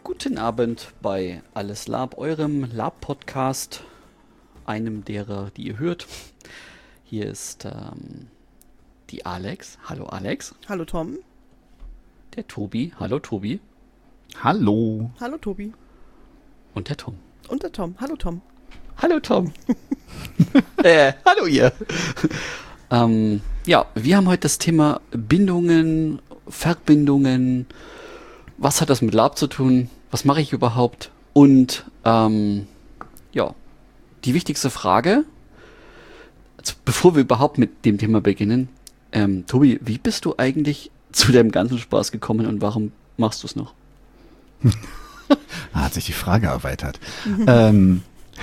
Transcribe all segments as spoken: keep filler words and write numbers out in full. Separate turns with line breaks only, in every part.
Guten Abend bei Alles Lab, eurem Lab-Podcast, einem derer, die ihr hört. Hier ist ähm, die Alex. Hallo Alex.
Hallo Tom.
Der Tobi. Hallo Tobi.
Hallo.
Hallo Tobi.
Und der Tom.
Und der Tom. Hallo Tom.
Hallo Tom. äh, hallo ihr. ähm, ja, wir haben heute das Thema Bindungen, Verbindungen. Was hat das mit Lab zu tun? Was mache ich überhaupt? Und ähm, ja, die wichtigste Frage, also bevor wir überhaupt mit dem Thema beginnen, ähm, Tobi, wie bist du eigentlich zu deinem ganzen Spaß gekommen und warum machst du es noch?
Da hat sich die Frage erweitert. ähm,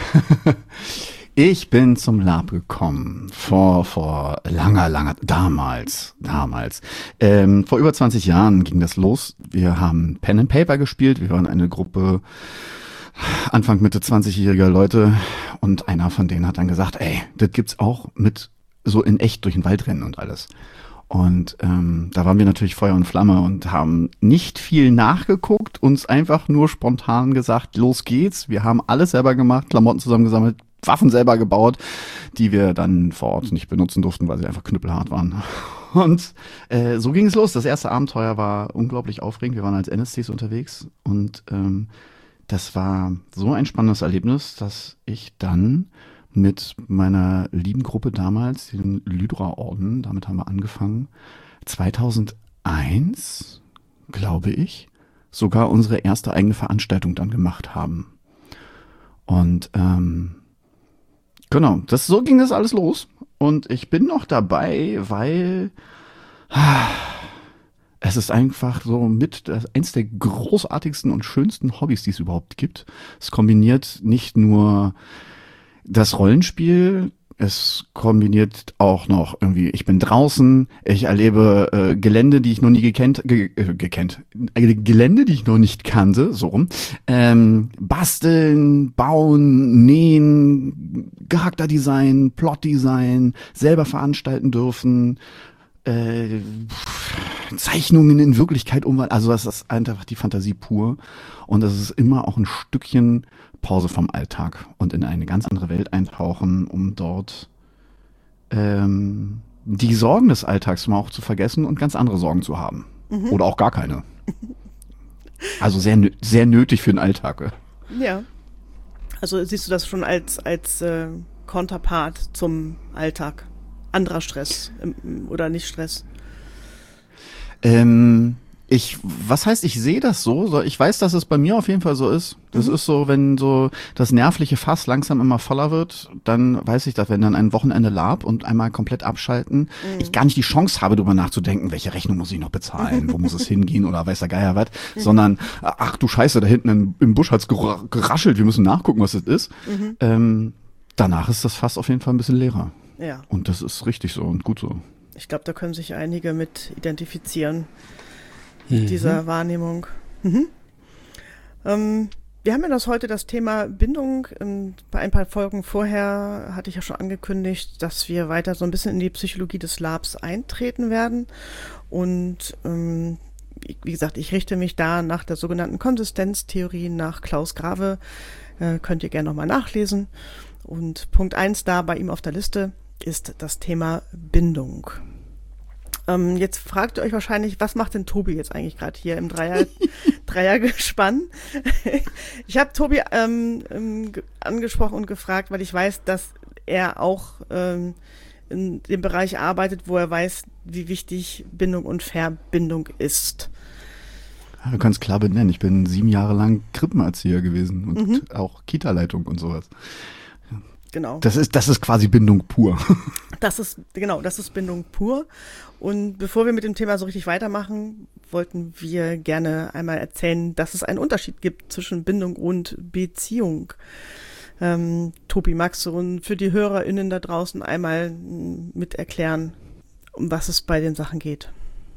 ich bin zum Lab gekommen vor vor langer, langer, damals, damals. Ähm, vor über zwanzig Jahren ging das los. Wir haben Pen and Paper gespielt. Wir waren eine Gruppe Anfang, Mitte zwanzigjähriger Leute und einer von denen hat dann gesagt, ey, das gibt's auch mit so in echt durch den Wald rennen und alles. Und ähm, da waren wir natürlich Feuer und Flamme und haben nicht viel nachgeguckt, uns einfach nur spontan gesagt, los geht's. Wir haben alles selber gemacht, Klamotten zusammengesammelt, Waffen selber gebaut, die wir dann vor Ort nicht benutzen durften, weil sie einfach knüppelhart waren. Und äh, so ging es los. Das erste Abenteuer war unglaublich aufregend. Wir waren als N S Cs unterwegs und ähm, das war so ein spannendes Erlebnis, dass ich dann mit meiner lieben Gruppe damals, den Lydra-Orden, damit haben wir angefangen, zweitausendeins, glaube ich, sogar unsere erste eigene Veranstaltung dann gemacht haben. Und ähm, genau, das, so ging das alles los. Und ich bin noch dabei, weil ah, es ist einfach so mit das, eins der großartigsten und schönsten Hobbys, die es überhaupt gibt. Es kombiniert nicht nur das Rollenspiel, es kombiniert auch noch irgendwie, ich bin draußen, ich erlebe äh, Gelände, die ich noch nie gekannt, ge, äh, gekannt, äh, Gelände, die ich noch nicht kannte, so rum. Ähm, basteln, bauen, nähen, Charakterdesign, Plotdesign, selber veranstalten dürfen, äh, Zeichnungen in Wirklichkeit umwandeln. Also das ist einfach die Fantasie pur und das ist immer auch ein Stückchen Pause vom Alltag und in eine ganz andere Welt eintauchen, um dort ähm, die Sorgen des Alltags mal auch zu vergessen und ganz andere Sorgen zu haben. Mhm. Oder auch gar keine. Also sehr, sehr nötig für den Alltag.
Ja. Also siehst du das schon als, als äh, Konterpart zum Alltag? Anderer Stress ähm, oder nicht Stress?
Ähm... Ich, was heißt, ich sehe das so? Ich weiß, dass es bei mir auf jeden Fall so ist. Das mhm. ist so, wenn so das nervliche Fass langsam immer voller wird, dann weiß ich, dass wenn dann ein Wochenende Lab und einmal komplett abschalten, mhm. ich gar nicht die Chance habe, darüber nachzudenken, welche Rechnung muss ich noch bezahlen, wo muss es hingehen oder weiß der Geier was, mhm. sondern, ach du Scheiße, da hinten im, im Busch hat's geraschelt, wir müssen nachgucken, was das ist. Mhm. Ähm, danach ist das Fass auf jeden Fall ein bisschen leerer.
Ja.
Und das ist richtig so und gut so.
Ich glaube, da können sich einige mit identifizieren. Mhm. Dieser Wahrnehmung. Mhm. Ähm, wir haben ja das heute das Thema Bindung. Ähm, bei ein paar Folgen vorher hatte ich ja schon angekündigt, dass wir weiter so ein bisschen in die Psychologie des Labs eintreten werden. Und ähm, wie gesagt, ich richte mich da nach der sogenannten Konsistenztheorie nach Klaus Grave. Äh, könnt ihr gerne nochmal nachlesen. Und Punkt eins da bei ihm auf der Liste ist das Thema Bindung. Ähm, jetzt fragt ihr euch wahrscheinlich, was macht denn Tobi jetzt eigentlich gerade hier im Dreier, Dreiergespann? Ich habe Tobi ähm, ähm, angesprochen und gefragt, weil ich weiß, dass er auch ähm, in dem Bereich arbeitet, wo er weiß, wie wichtig Bindung und Verbindung ist.
Ja, du kannst klar benennen, ich bin sieben Jahre lang Krippenerzieher gewesen und mhm. auch Kita-Leitung und sowas.
Genau.
Das ist, das ist quasi Bindung pur.
Das ist, genau, das ist Bindung pur. Und bevor wir mit dem Thema so richtig weitermachen, wollten wir gerne einmal erzählen, dass es einen Unterschied gibt zwischen Bindung und Beziehung. Ähm, Tobi, magst du für die HörerInnen da draußen einmal mit erklären, um was es bei den Sachen geht?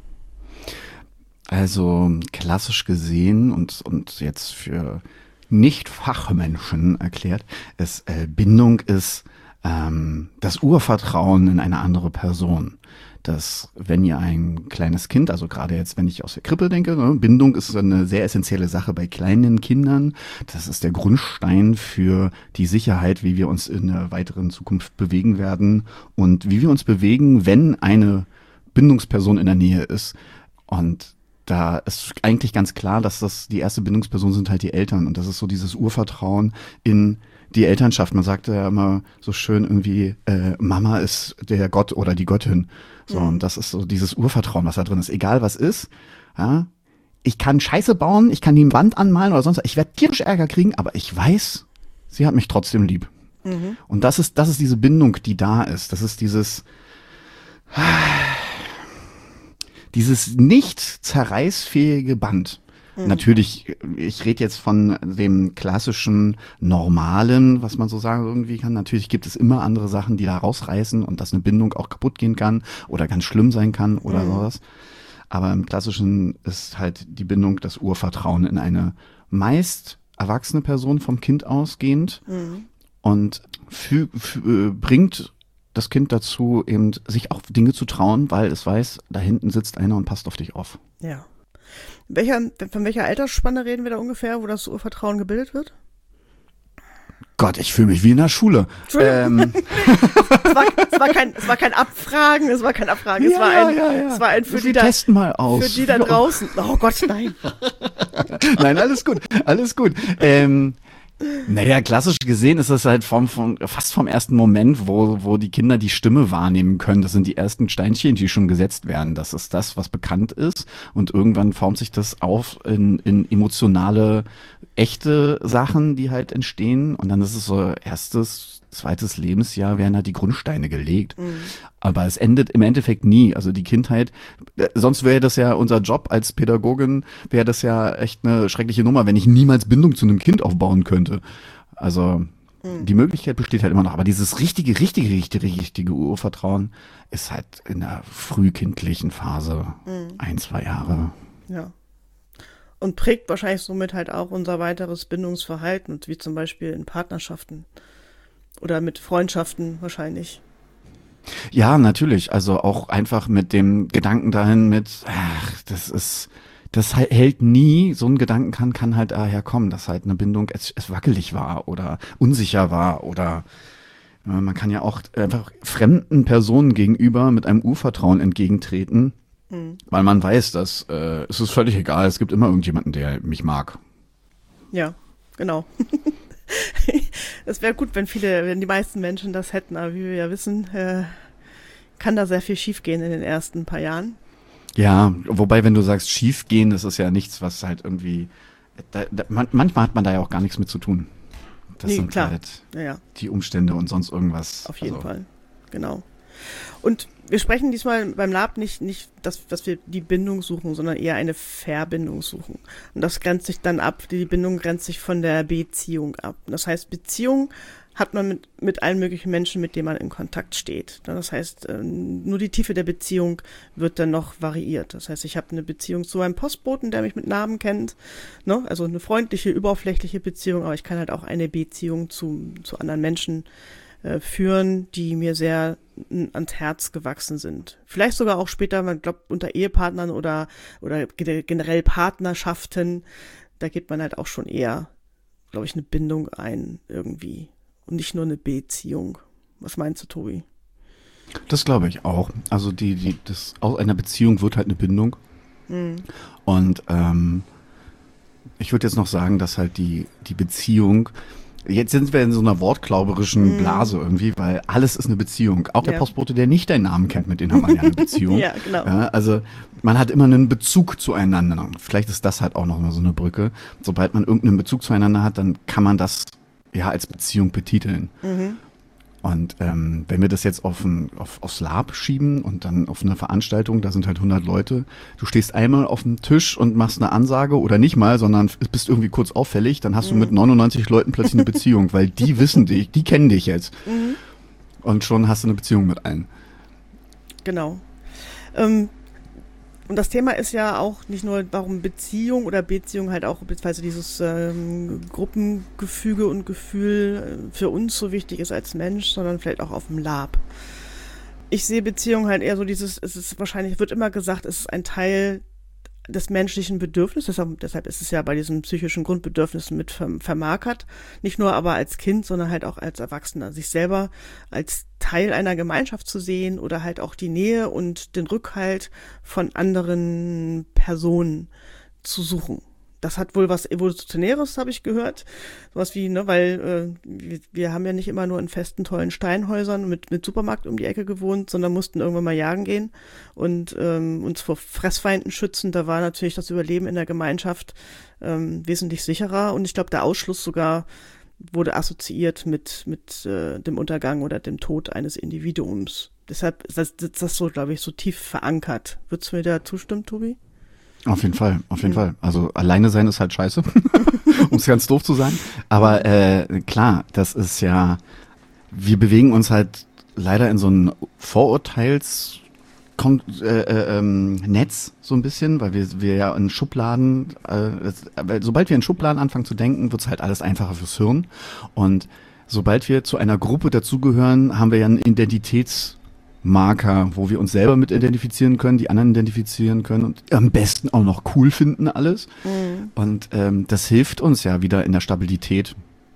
Also klassisch gesehen und, und jetzt für Nicht-Fachmenschen erklärt, ist äh, Bindung ist ähm, das Urvertrauen in eine andere Person. dass wenn ihr ein kleines Kind, also gerade jetzt, wenn ich aus der Krippe denke, ne, Bindung ist eine sehr essentielle Sache bei kleinen Kindern. Das ist der Grundstein für die Sicherheit, wie wir uns in der weiteren Zukunft bewegen werden und wie wir uns bewegen, wenn eine Bindungsperson in der Nähe ist. Und da ist eigentlich ganz klar, dass das die erste Bindungsperson sind halt die Eltern. Und das ist so dieses Urvertrauen in die Elternschaft. Man sagt ja immer so schön irgendwie, äh, Mama ist der Gott oder die Göttin. So, mhm. Und das ist so dieses Urvertrauen, was da drin ist. Egal was ist, ja. Ich kann Scheiße bauen, ich kann die Wand anmalen oder sonst was. Ich werde tierisch Ärger kriegen, aber ich weiß, sie hat mich trotzdem lieb. Mhm. Und das ist, das ist diese Bindung, die da ist. Das ist dieses, dieses nicht zerreißfähige Band. Natürlich, ich rede jetzt von dem klassischen Normalen, was man so sagen irgendwie kann. Natürlich gibt es immer andere Sachen, die da rausreißen und dass eine Bindung auch kaputt gehen kann oder ganz schlimm sein kann oder mhm. sowas. Aber im Klassischen ist halt die Bindung das Urvertrauen in eine meist erwachsene Person vom Kind ausgehend mhm. und fü- fü- bringt das Kind dazu, eben sich auch Dinge zu trauen, weil es weiß, da hinten sitzt einer und passt auf dich auf.
Ja. Welcher, von welcher Altersspanne reden wir da ungefähr, wo das Urvertrauen gebildet wird?
Gott, ich fühle mich wie in der Schule. Ähm.
es, war, es, war kein, es war kein Abfragen, es war kein Abfragen, es
ja,
war ein,
ja, ja.
es war ein für
Wir
die
testen
da,
mal aus.
Für die da draußen. Oh Gott, nein.
Nein, alles gut, alles gut. Ähm, naja, klassisch gesehen ist das halt vom, vom, fast vom ersten Moment, wo, wo die Kinder die Stimme wahrnehmen können. Das sind die ersten Steinchen, die schon gesetzt werden. Das ist das, was bekannt ist. Und irgendwann formt sich das auf in, in emotionale, echte Sachen, die halt entstehen. Und dann ist es so erstes, zweites Lebensjahr werden halt die Grundsteine gelegt. Mhm. Aber es endet im Endeffekt nie. Also die Kindheit, sonst wäre das ja unser Job als Pädagogin, wäre das ja echt eine schreckliche Nummer, wenn ich niemals Bindung zu einem Kind aufbauen könnte. Also mhm. die Möglichkeit besteht halt immer noch. Aber dieses richtige, richtige, richtige, richtige Urvertrauen ist halt in der frühkindlichen Phase, mhm. ein, zwei Jahre.
Ja. Und prägt wahrscheinlich somit halt auch unser weiteres Bindungsverhalten, wie zum Beispiel in Partnerschaften. Oder mit Freundschaften wahrscheinlich.
Ja, natürlich. Also auch einfach mit dem Gedanken dahin mit, ach, das ist, das hält nie, so ein Gedanken kann, kann halt daher kommen, dass halt eine Bindung es, es wackelig war oder unsicher war oder äh, man kann ja auch einfach fremden Personen gegenüber mit einem Urvertrauen entgegentreten, mhm. weil man weiß, dass äh, es ist völlig egal, es gibt immer irgendjemanden, der mich mag.
Ja, genau. Es wäre gut, wenn viele, wenn die meisten Menschen das hätten, aber wie wir ja wissen, äh, kann da sehr viel schiefgehen in den ersten paar Jahren.
Ja, wobei, wenn du sagst schiefgehen, das ist ja nichts, was halt irgendwie, da, da, man, manchmal hat man da ja auch gar nichts mit zu tun. Das
nee,
sind
klar.
halt
ja, ja.
die Umstände und sonst irgendwas.
Auf jeden
also.
Fall, genau. Und wir sprechen diesmal beim Lab nicht, nicht dass, dass wir die Bindung suchen, sondern eher eine Verbindung suchen. Und das grenzt sich dann ab, die Bindung grenzt sich von der Beziehung ab. Das heißt, Beziehung hat man mit, mit allen möglichen Menschen, mit denen man in Kontakt steht. Das heißt, nur die Tiefe der Beziehung wird dann noch variiert. Das heißt, ich habe eine Beziehung zu einem Postboten, der mich mit Namen kennt, ne? Also eine freundliche, überflächliche Beziehung, aber ich kann halt auch eine Beziehung zu, zu anderen Menschen äh, führen, die mir sehr n, ans Herz gewachsen sind. Vielleicht sogar auch später, man glaubt, unter Ehepartnern oder, oder generell Partnerschaften, da geht man halt auch schon eher, glaube ich, eine Bindung ein irgendwie. Und nicht nur eine Beziehung. Was meinst du, Tobi?
Das glaube ich auch. Also die, die, das, aus einer Beziehung wird halt eine Bindung. Mhm. Und ähm, ich würde jetzt noch sagen, dass halt die, die Beziehung, jetzt sind wir in so einer wortklauberischen mhm. Blase irgendwie, weil alles ist eine Beziehung. Auch der ja. Postbote, der nicht deinen Namen kennt, mit dem hat man ja eine Beziehung.
Ja, genau.
Ja, also man hat immer einen Bezug zueinander. Vielleicht ist das halt auch noch mal so eine Brücke. Sobald man irgendeinen Bezug zueinander hat, dann kann man das ja als Beziehung betiteln. Mhm. Und ähm, wenn wir das jetzt auf ein, auf, aufs Lab schieben und dann auf eine Veranstaltung, da sind halt hundert Leute, du stehst einmal auf dem Tisch und machst eine Ansage oder nicht mal, sondern bist irgendwie kurz auffällig, dann hast mhm. du mit neunundneunzig Leuten plötzlich eine Beziehung, weil die wissen dich, die kennen dich jetzt. Mhm. Und schon hast du eine Beziehung mit allen.
Genau. Ähm, Und das Thema ist ja auch nicht nur, warum Beziehung oder Beziehung halt auch, beziehungsweise dieses ähm, Gruppengefüge und Gefühl für uns so wichtig ist als Mensch, sondern vielleicht auch auf dem Lab. ich sehe Beziehung halt eher so dieses, es ist wahrscheinlich, wird immer gesagt, es ist ein Teil des menschlichen Bedürfnisses, deshalb, deshalb ist es ja bei diesen psychischen Grundbedürfnissen mit vermarkert, nicht nur aber als Kind, sondern halt auch als Erwachsener, sich selber als Teil einer Gemeinschaft zu sehen oder halt auch die Nähe und den Rückhalt von anderen Personen zu suchen. Das hat wohl was Evolutionäres, habe ich gehört. Sowas wie, ne, weil äh, wir, wir haben ja nicht immer nur in festen, tollen Steinhäusern mit, mit Supermarkt um die Ecke gewohnt, sondern mussten irgendwann mal jagen gehen und ähm, uns vor Fressfeinden schützen. Da war natürlich das Überleben in der Gemeinschaft ähm, wesentlich sicherer. Und ich glaube, der Ausschluss sogar wurde assoziiert mit, mit äh, dem Untergang oder dem Tod eines Individuums. Deshalb ist das, ist das so, glaube ich, so tief verankert. Würdest du mir da zustimmen, Tobi?
Auf jeden Fall, auf jeden mhm. Fall. Also alleine sein ist halt scheiße, um es ganz doof zu sagen. Aber äh, klar, das ist ja, wir bewegen uns halt leider in so ein Vorurteils äh, äh, ähm, Netz so ein bisschen, weil wir, wir ja in Schubladen, äh, das, sobald wir in Schubladen anfangen zu denken, wird es halt alles einfacher fürs Hirn. Und sobald wir zu einer Gruppe dazugehören, haben wir ja einen Identitäts Marker, wo wir uns selber mit identifizieren können, die anderen identifizieren können und am besten auch noch cool finden alles. Mhm. Und ähm, das hilft uns ja wieder in der Stabilität.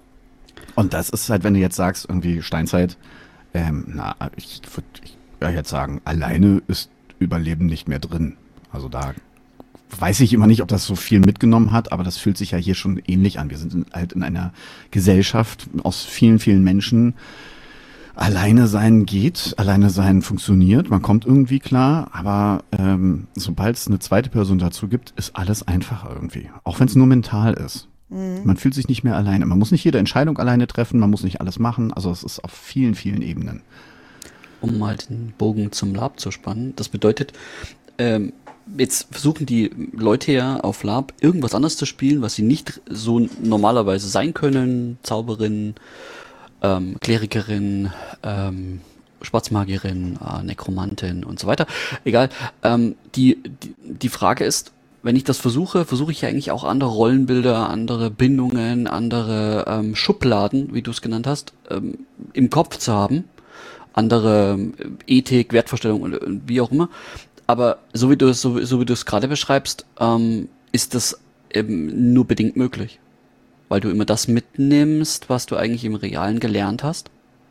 Und das ist halt, wenn du jetzt sagst, irgendwie Steinzeit, ähm, na, ich würde ja jetzt sagen, alleine ist Überleben nicht mehr drin. Also da weiß ich immer nicht, ob das so viel mitgenommen hat, aber das fühlt sich ja hier schon ähnlich an. Wir sind halt in einer Gesellschaft aus vielen, vielen Menschen. Alleine sein geht, alleine sein funktioniert, man kommt irgendwie klar, aber ähm, sobald es eine zweite Person dazu gibt, ist alles einfacher irgendwie, auch wenn es nur mental ist. Mhm. Man fühlt sich nicht mehr alleine, man muss nicht jede Entscheidung alleine treffen, man muss nicht alles machen, also es ist auf vielen, vielen Ebenen.
Um mal den Bogen zum Lab zu spannen, das bedeutet, ähm, jetzt versuchen die Leute ja auf Lab irgendwas anderes zu spielen, was sie nicht so normalerweise sein können, Zauberin, Ähm, Klerikerin, ähm, Schwarzmagierin, äh, Nekromantin und so weiter. Egal. Ähm, die, die, die Frage ist, wenn ich das versuche, versuche ich ja eigentlich auch andere Rollenbilder, andere Bindungen, andere ähm, Schubladen, wie du es genannt hast, ähm, im Kopf zu haben. Andere Ethik, Wertvorstellungen und wie auch immer. Aber so wie du es so, so wie du es gerade beschreibst, ähm, ist das eben nur bedingt möglich. Weil du immer das mitnimmst, was du eigentlich im Realen gelernt hast?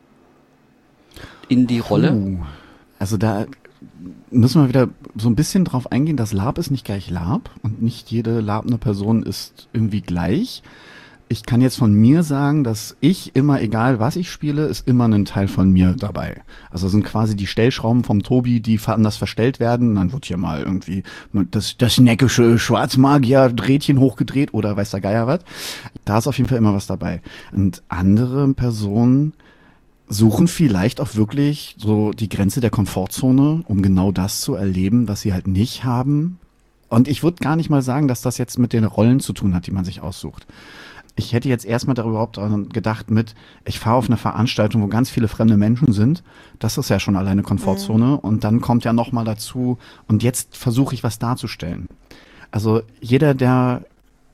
In die Rolle?
Uh, also da müssen wir wieder so ein bisschen drauf eingehen, dass Lab ist nicht gleich Lab und nicht jede labende Person ist irgendwie gleich. Ich kann jetzt von mir sagen, dass ich immer, egal was ich spiele, ist immer ein Teil von mir dabei. Also sind quasi die Stellschrauben vom Tobi, die anders verstellt werden. Dann wird hier mal irgendwie das, das neckische Schwarzmagier-Drähtchen hochgedreht oder weiß der Geier was. Da ist auf jeden Fall immer was dabei. Und andere Personen suchen vielleicht auch wirklich so die Grenze der Komfortzone, um genau das zu erleben, was sie halt nicht haben. Und ich würde gar nicht mal sagen, dass das jetzt mit den Rollen zu tun hat, die man sich aussucht. Ich hätte jetzt erstmal darüber überhaupt gedacht mit, ich fahre auf eine Veranstaltung, wo ganz viele fremde Menschen sind. Das ist ja schon alleine Komfortzone. Mhm. Und dann kommt ja nochmal dazu, und jetzt versuche ich was darzustellen. Also jeder, der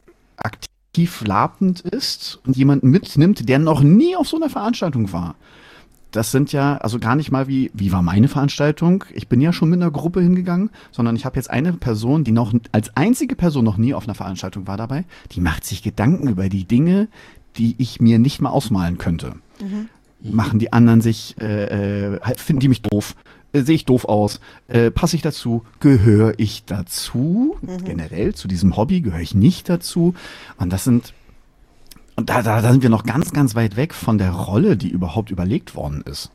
aktiv labend ist und jemanden mitnimmt, der noch nie auf so einer Veranstaltung war. Das sind ja, also gar nicht mal wie, wie war meine Veranstaltung? Ich bin ja schon mit einer Gruppe hingegangen, sondern ich habe jetzt eine Person, die noch als einzige Person noch nie auf einer Veranstaltung war dabei, die macht sich Gedanken über die Dinge, die ich mir nicht mal ausmalen könnte. Mhm. Machen die anderen sich, äh, äh, finden die mich doof? Äh, sehe ich doof aus? Äh, passe ich dazu? Gehöre ich dazu? Mhm. Generell zu diesem Hobby gehöre ich nicht dazu? Und das sind Und da, da, da sind wir noch ganz, ganz weit weg von der Rolle, die überhaupt überlegt worden ist.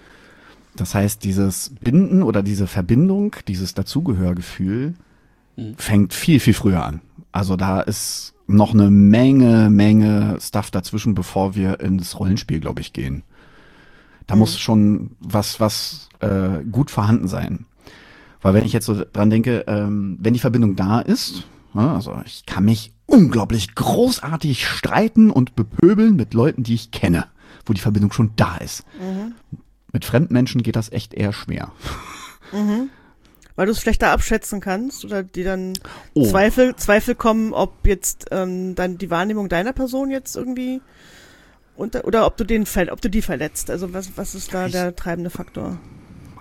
Das heißt, dieses Binden oder diese Verbindung, dieses Dazugehörgefühl mhm. fängt viel, viel früher an. Also da ist noch eine Menge, Menge Stuff dazwischen, bevor wir ins Rollenspiel, glaube ich, gehen. Da mhm. muss schon was, was äh, gut vorhanden sein. Weil wenn ich jetzt so dran denke, ähm, wenn die Verbindung da ist, ja, also ich kann mich unglaublich großartig streiten und bepöbeln mit Leuten, die ich kenne, wo die Verbindung schon da ist. Mhm. Mit fremden Menschen geht das echt eher schwer.
Mhm. Weil du es schlechter abschätzen kannst oder die dann oh. Zweifel, Zweifel kommen, ob jetzt ähm, dann die Wahrnehmung deiner Person jetzt irgendwie unter, oder ob du den ob du die verletzt. Also was, was ist da ich, der treibende Faktor?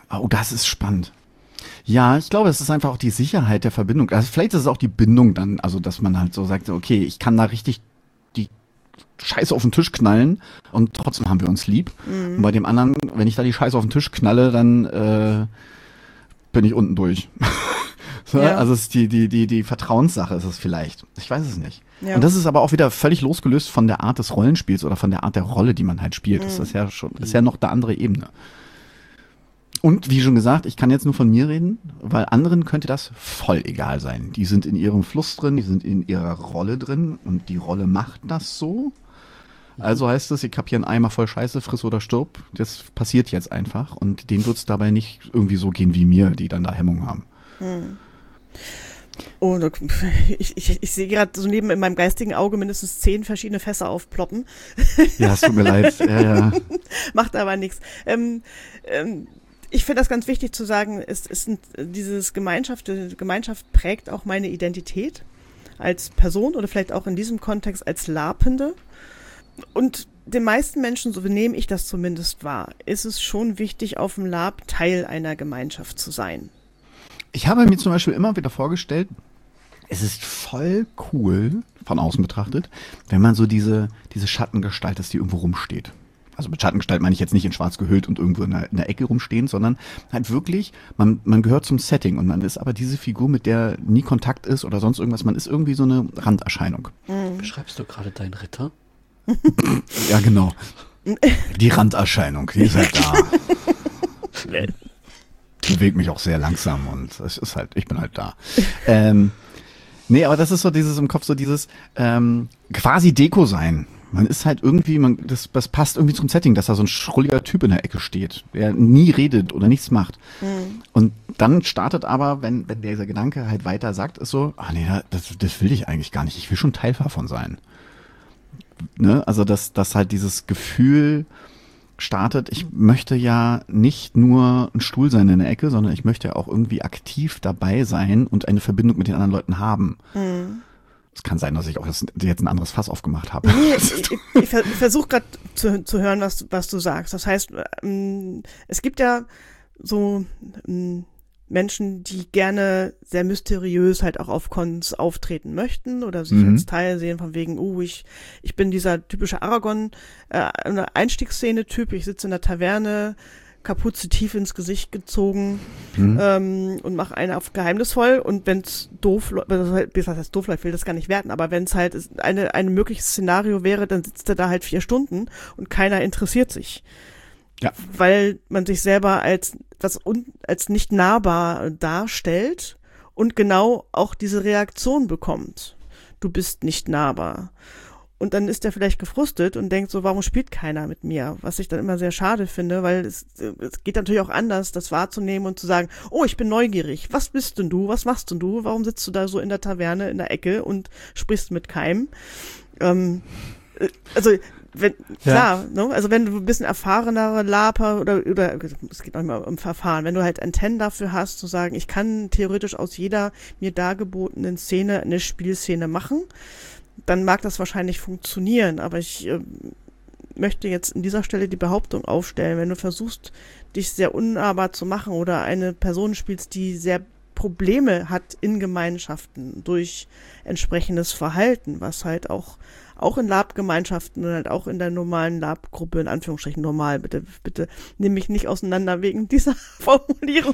Oh, das ist spannend. Ja, ich glaube, es ist einfach auch die Sicherheit der Verbindung. Also vielleicht ist es auch die Bindung dann, also dass man halt so sagt, okay, ich kann da richtig die Scheiße auf den Tisch knallen und trotzdem haben wir uns lieb. Mhm. Und bei dem anderen, wenn ich da die Scheiße auf den Tisch knalle, dann äh, bin ich unten durch. so, ja. Also es ist die, die, die, die Vertrauenssache ist es vielleicht. Ich weiß es nicht. Ja. Und das ist aber auch wieder völlig losgelöst von der Art des Rollenspiels oder von der Art der Rolle, die man halt spielt. Mhm. Das ist ja schon, ist ja noch eine andere Ebene. Und wie schon gesagt, ich kann jetzt nur von mir reden, weil anderen könnte das voll egal sein. Die sind in ihrem Fluss drin, die sind in ihrer Rolle drin und die Rolle macht das so. Also heißt es, ich hab hier einen Eimer voll Scheiße, friss oder stirb. Das passiert jetzt einfach und denen wird es dabei nicht irgendwie so gehen wie mir, die dann da Hemmung haben.
Hm. Oh, ich, ich, ich sehe gerade so neben in meinem geistigen Auge mindestens zehn verschiedene Fässer aufploppen.
Ja, es tut mir leid. Ja, ja.
Macht aber nichts. Ähm, ähm, Ich finde das ganz wichtig zu sagen, es ist dieses Gemeinschaft, die Gemeinschaft prägt auch meine Identität als Person oder vielleicht auch in diesem Kontext als Lapende. Und den meisten Menschen, so nehme ich das zumindest wahr, ist es schon wichtig, auf dem Lab Teil einer Gemeinschaft zu sein.
Ich habe mir zum Beispiel immer wieder vorgestellt, es ist voll cool, von außen betrachtet, wenn man so diese, diese Schattengestalt ist, die irgendwo rumsteht. Also mit Schattengestalt meine ich jetzt nicht in schwarz gehüllt und irgendwo in der, in der Ecke rumstehen, sondern halt wirklich, man, man gehört zum Setting und man ist aber diese Figur, mit der nie Kontakt ist oder sonst irgendwas, man ist irgendwie so eine Randerscheinung.
Mhm. Beschreibst du gerade deinen Ritter?
Ja, genau. Die Randerscheinung, die ist halt da. Ich bewege mich auch sehr langsam und es ist halt, ich bin halt da. Ähm, nee, aber das ist so dieses im Kopf, so dieses ähm, quasi Deko sein. Man ist halt irgendwie, man, das, das passt irgendwie zum Setting, dass da so ein schrulliger Typ in der Ecke steht, der nie redet oder nichts macht. Mhm. Und dann startet aber, wenn, wenn dieser Gedanke halt weiter sagt, ist so, ach nee, das, das will ich eigentlich gar nicht, ich will schon Teil davon sein. Ne? Also, dass, dass halt dieses Gefühl startet, ich möchte ja nicht nur ein Stuhl sein in der Ecke, sondern ich möchte ja auch irgendwie aktiv dabei sein und eine Verbindung mit den anderen Leuten haben. Mhm. Es kann sein, dass ich auch jetzt ein anderes Fass aufgemacht habe.
Nee, ich ich, ich versuche gerade zu, zu hören, was, was du sagst. Das heißt, ähm, es gibt ja so ähm, Menschen, die gerne sehr mysteriös halt auch auf Cons auftreten möchten oder sich mhm. als Teil sehen von wegen, oh, ich ich bin dieser typische Aragorn äh, Einstiegsszene-Typ, ich sitze in der Taverne, Kapuze tief ins Gesicht gezogen mhm. ähm, und mache eine auf geheimnisvoll und wenn's doof läuft, das heißt doof läuft, will das gar nicht werten, aber wenn's halt eine ein mögliches Szenario wäre, dann sitzt er da halt vier Stunden und keiner interessiert sich. Ja. Weil man sich selber als was un, als nicht nahbar darstellt und genau auch diese Reaktion bekommt. Du bist nicht nahbar. Und dann ist er vielleicht gefrustet und denkt so, warum spielt keiner mit mir? Was ich dann immer sehr schade finde, weil es, es geht natürlich auch anders, das wahrzunehmen und zu sagen, oh, ich bin neugierig. Was bist denn du? Was machst denn du? Warum sitzt du da so in der Taverne in der Ecke und sprichst mit keinem? Ähm, also, wenn, klar, ja. ne? Also wenn du ein bisschen erfahrener Laper oder, oder, es geht auch immer um Verfahren, wenn du halt Antennen dafür hast, zu sagen, ich kann theoretisch aus jeder mir dargebotenen Szene eine Spielszene machen, dann mag das wahrscheinlich funktionieren, aber ich äh, möchte jetzt an dieser Stelle die Behauptung aufstellen, wenn du versuchst, dich sehr unnahbar zu machen oder eine Person spielst, die sehr Probleme hat in Gemeinschaften durch entsprechendes Verhalten, was halt auch auch in Lab-Gemeinschaften und halt auch in der normalen Lab-Gruppe, in Anführungsstrichen normal, bitte, bitte nimm mich nicht auseinander wegen dieser Formulierung.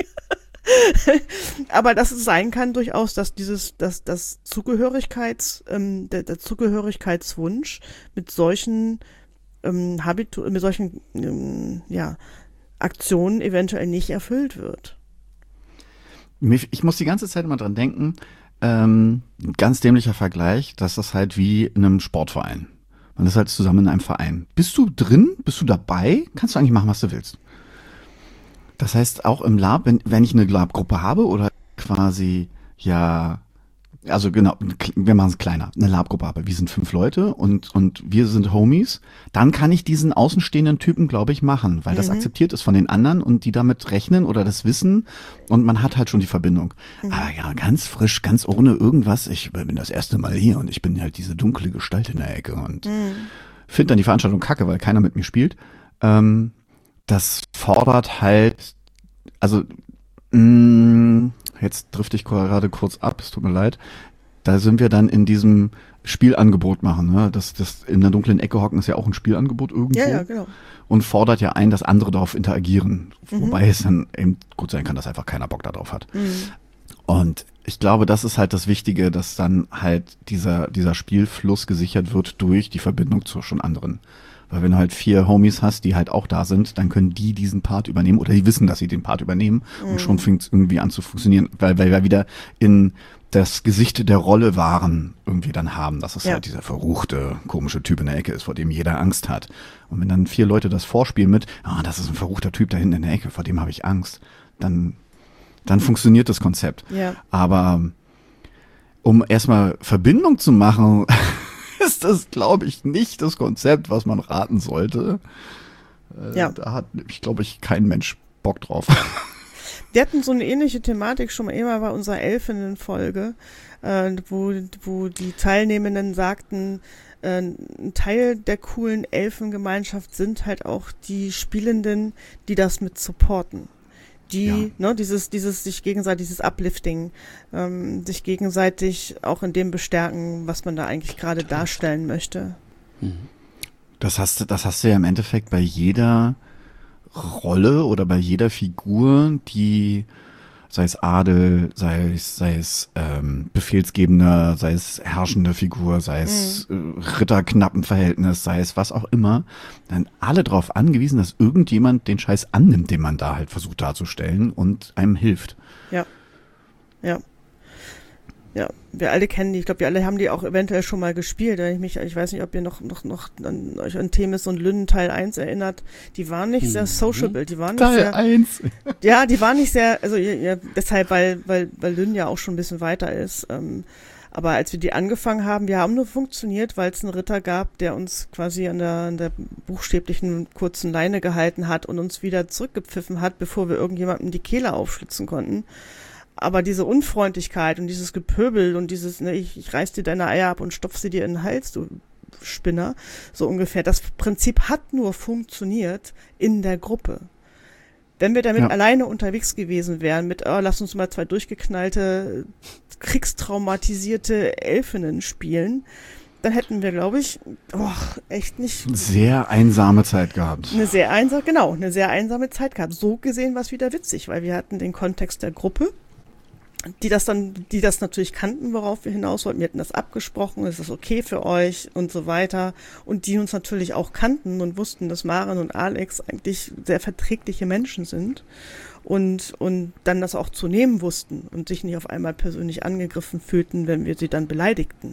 Aber dass es sein kann durchaus, dass dieses, dass das Zugehörigkeits, ähm, der, der Zugehörigkeitswunsch mit solchen ähm, Habitu mit solchen ähm, ja, Aktionen eventuell nicht erfüllt wird.
Ich muss die ganze Zeit immer dran denken, ähm, ganz dämlicher Vergleich, das ist halt wie in einem Sportverein. Man ist halt zusammen in einem Verein. Bist du drin? Bist du dabei? Kannst du eigentlich machen, was du willst. Das heißt, auch im Lab, wenn, wenn ich eine Lab-Gruppe habe oder quasi, ja, also genau, wir machen es kleiner, eine Lab-Gruppe habe, wir sind fünf Leute und und wir sind Homies, dann kann ich diesen außenstehenden Typen, glaube ich, machen, weil mhm. das akzeptiert ist von den anderen und die damit rechnen oder das wissen und man hat halt schon die Verbindung. Mhm. Aber ja, ganz frisch, ganz ohne irgendwas, ich bin das erste Mal hier und ich bin halt diese dunkle Gestalt in der Ecke und mhm. finde dann die Veranstaltung kacke, weil keiner mit mir spielt. Ähm, das fordert halt also mh, jetzt drifte ich gerade kurz ab, es tut mir leid. Da sind wir dann in diesem Spielangebot machen. Ne? Das, das in der dunklen Ecke hocken ist ja auch ein Spielangebot irgendwo.
Ja, ja, genau.
Und fordert ja ein, dass andere darauf interagieren.
Mhm.
Wobei es dann eben gut sein kann, dass einfach keiner Bock darauf hat.
Mhm.
Und ich glaube, das ist halt das Wichtige, dass dann halt dieser, dieser Spielfluss gesichert wird durch die Verbindung zu schon anderen. Weil wenn du halt vier Homies hast, die halt auch da sind, dann können die diesen Part übernehmen oder die wissen, dass sie den Part übernehmen mhm. und schon fängt es irgendwie an zu funktionieren, weil, weil wir wieder in das Gesicht der Rolle waren irgendwie dann haben, dass es ja. halt dieser verruchte, komische Typ in der Ecke ist, vor dem jeder Angst hat. Und wenn dann vier Leute das vorspielen mit, ah, das ist ein verruchter Typ da hinten in der Ecke, vor dem habe ich Angst, dann, dann funktioniert das Konzept.
Ja.
Aber um erstmal Verbindung zu machen, ist das, glaube ich, nicht das Konzept, was man raten sollte. Äh,
ja.
Da hat, ich glaube ich, kein Mensch Bock drauf.
Wir hatten so eine ähnliche Thematik schon mal immer bei unserer Elfinnen-Folge, äh, wo, wo die Teilnehmenden sagten, äh, ein Teil der coolen Elfengemeinschaft sind halt auch die Spielenden, die das mit supporten. Die, ja. ne, dieses, dieses sich gegenseitig, dieses Uplifting, ähm, sich gegenseitig auch in dem bestärken, was man da eigentlich gerade darstellen möchte.
Das hast du, das hast du ja im Endeffekt bei jeder Rolle oder bei jeder Figur, die, sei es Adel, sei es, sei es ähm, Befehlsgebender, sei es herrschende Figur, sei es mhm. äh, Ritter-Knappenverhältnis, sei es was auch immer, dann alle darauf angewiesen, dass irgendjemand den Scheiß annimmt, den man da halt versucht darzustellen und einem hilft.
Ja, ja. Ja, wir alle kennen die, ich glaube, wir alle haben die auch eventuell schon mal gespielt. Wenn ich mich, ich weiß nicht, ob ihr noch, noch, noch an euch an Themis und Lynn Teil eins erinnert. Die waren nicht sehr sociable, die waren nicht
Teil
sehr.
eins.
Ja, die waren nicht sehr, also ja, deshalb, weil, weil, weil Lynn ja auch schon ein bisschen weiter ist. Ähm, aber als wir die angefangen haben, wir haben nur funktioniert, weil es einen Ritter gab, der uns quasi an der, an der buchstäblichen kurzen Leine gehalten hat und uns wieder zurückgepfiffen hat, bevor wir irgendjemandem die Kehle aufschlitzen konnten. Aber diese Unfreundlichkeit und dieses Gepöbel und dieses, ne, ich, ich reiß dir deine Eier ab und stopf sie dir in den Hals, du Spinner, so ungefähr. Das Prinzip hat nur funktioniert in der Gruppe. Wenn wir damit ja. alleine unterwegs gewesen wären, mit, oh, lass uns mal zwei durchgeknallte, kriegstraumatisierte Elfinnen spielen, dann hätten wir, glaube ich, oh, echt nicht...
Sehr einsame Zeit gehabt.
Eine sehr einsame, genau, eine sehr einsame Zeit gehabt. So gesehen war es wieder witzig, weil wir hatten den Kontext der Gruppe, die das dann, die das natürlich kannten, worauf wir hinaus wollten. Wir hatten das abgesprochen, ist das okay für euch und so weiter. Und die uns natürlich auch kannten und wussten, dass Maren und Alex eigentlich sehr verträgliche Menschen sind und, und dann das auch zu nehmen wussten und sich nicht auf einmal persönlich angegriffen fühlten, wenn wir sie dann beleidigten.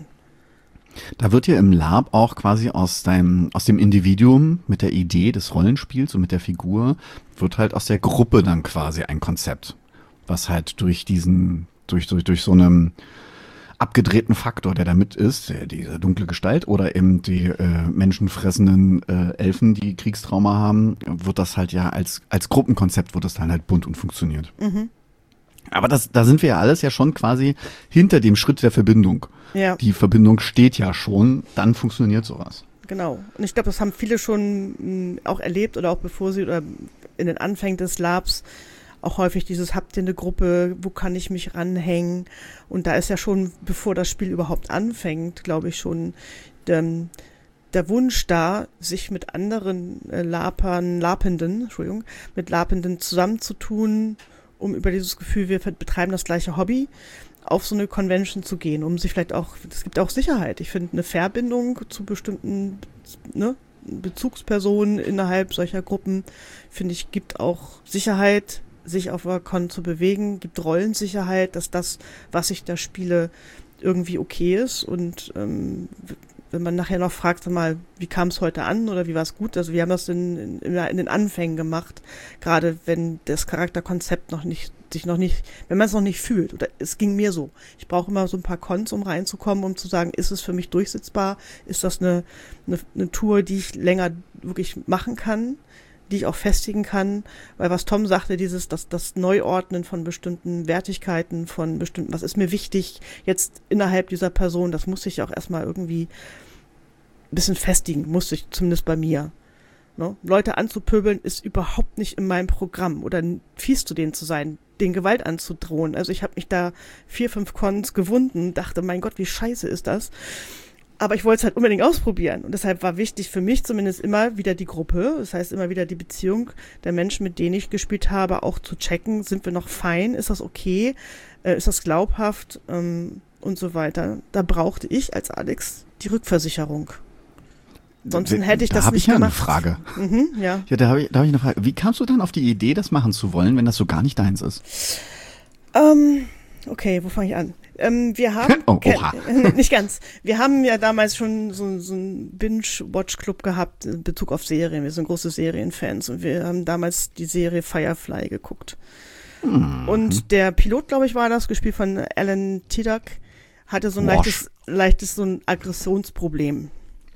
Da wird ja im Lab auch quasi aus deinem, aus dem Individuum mit der Idee des Rollenspiels und mit der Figur wird halt aus der Gruppe dann quasi ein Konzept, was halt durch diesen, durch, durch, durch so einen abgedrehten Faktor, der da mit ist, der, diese dunkle Gestalt oder eben die äh, menschenfressenden äh, Elfen, die Kriegstrauma haben, wird das halt ja als, als Gruppenkonzept wird das dann halt bunt und funktioniert.
Mhm.
Aber das, da sind wir ja alles ja schon quasi hinter dem Schritt der Verbindung.
Ja.
Die Verbindung steht ja schon, dann funktioniert sowas.
Genau. Und ich glaube, das haben viele schon mh, auch erlebt oder auch bevor sie oder in den Anfängen des Labs auch häufig dieses, habt ihr eine Gruppe, wo kann ich mich ranhängen? Und da ist ja schon, bevor das Spiel überhaupt anfängt, glaube ich schon der, der Wunsch da, sich mit anderen äh, Lapern, Lapenden, Entschuldigung, mit Lapenden zusammenzutun, um über dieses Gefühl, wir betreiben das gleiche Hobby, auf so eine Convention zu gehen, um sich vielleicht auch, es gibt auch Sicherheit. Ich finde eine Verbindung zu bestimmten, ne, Bezugspersonen innerhalb solcher Gruppen, finde ich, gibt auch Sicherheit, sich auf einer Con zu bewegen, gibt Rollensicherheit, dass das, was ich da spiele, irgendwie okay ist. Und ähm, wenn man nachher noch fragt, sag mal, wie kam es heute an oder wie war es gut? Also wir haben das in, in, in den Anfängen gemacht, gerade wenn das Charakterkonzept noch nicht, sich noch nicht, wenn man es noch nicht fühlt. Oder es ging mir so. Ich brauche immer so ein paar Cons, um reinzukommen, um zu sagen, ist es für mich durchsetzbar? Ist das eine, eine, eine Tour, die ich länger wirklich machen kann? Die ich auch festigen kann, weil was Tom sagte, dieses, das, das Neuordnen von bestimmten Wertigkeiten, von bestimmten, was ist mir wichtig jetzt innerhalb dieser Person, das muss ich auch erstmal irgendwie ein bisschen festigen, muss ich zumindest bei mir. Ne? Leute anzupöbeln ist überhaupt nicht in meinem Programm oder fies zu denen zu sein, den Gewalt anzudrohen. Also ich habe mich da vier, fünf Cons gewunden, dachte, mein Gott, wie scheiße ist das? Aber ich wollte es halt unbedingt ausprobieren. Und deshalb war wichtig für mich zumindest immer wieder die Gruppe. Das heißt, immer wieder die Beziehung der Menschen, mit denen ich gespielt habe, auch zu checken. Sind wir noch fein? Ist das okay? Äh, ist das glaubhaft? Ähm, und so weiter. Da brauchte ich als Alex die Rückversicherung. Sonst hätte ich
da
das
hab
nicht
ich ja
gemacht.
Eine Frage.
Mhm, ja.
Ja, da habe ich, da hab ich eine Frage. Wie kamst du dann auf die Idee, das machen zu wollen, wenn das so gar nicht deins ist?
Ähm, okay, wo fange ich an? Ähm, wir haben,
oh, oha.
nicht ganz, wir haben ja damals schon so, so einen Binge-Watch-Club gehabt in Bezug auf Serien. Wir sind große Serienfans und wir haben damals die Serie Firefly geguckt. Mhm. Und der Pilot, glaube ich, war das, gespielt von Alan Tudyk, hatte so ein
Wasch.
leichtes, leichtes so ein Aggressionsproblem.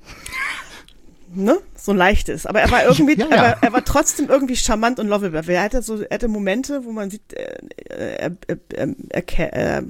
Ne? So ein leichtes. Aber er war irgendwie,
ja, ja.
Er, war, er war trotzdem irgendwie charmant und lovable. Er hatte so, er hatte Momente, wo man sieht, er, er, er, er, er, er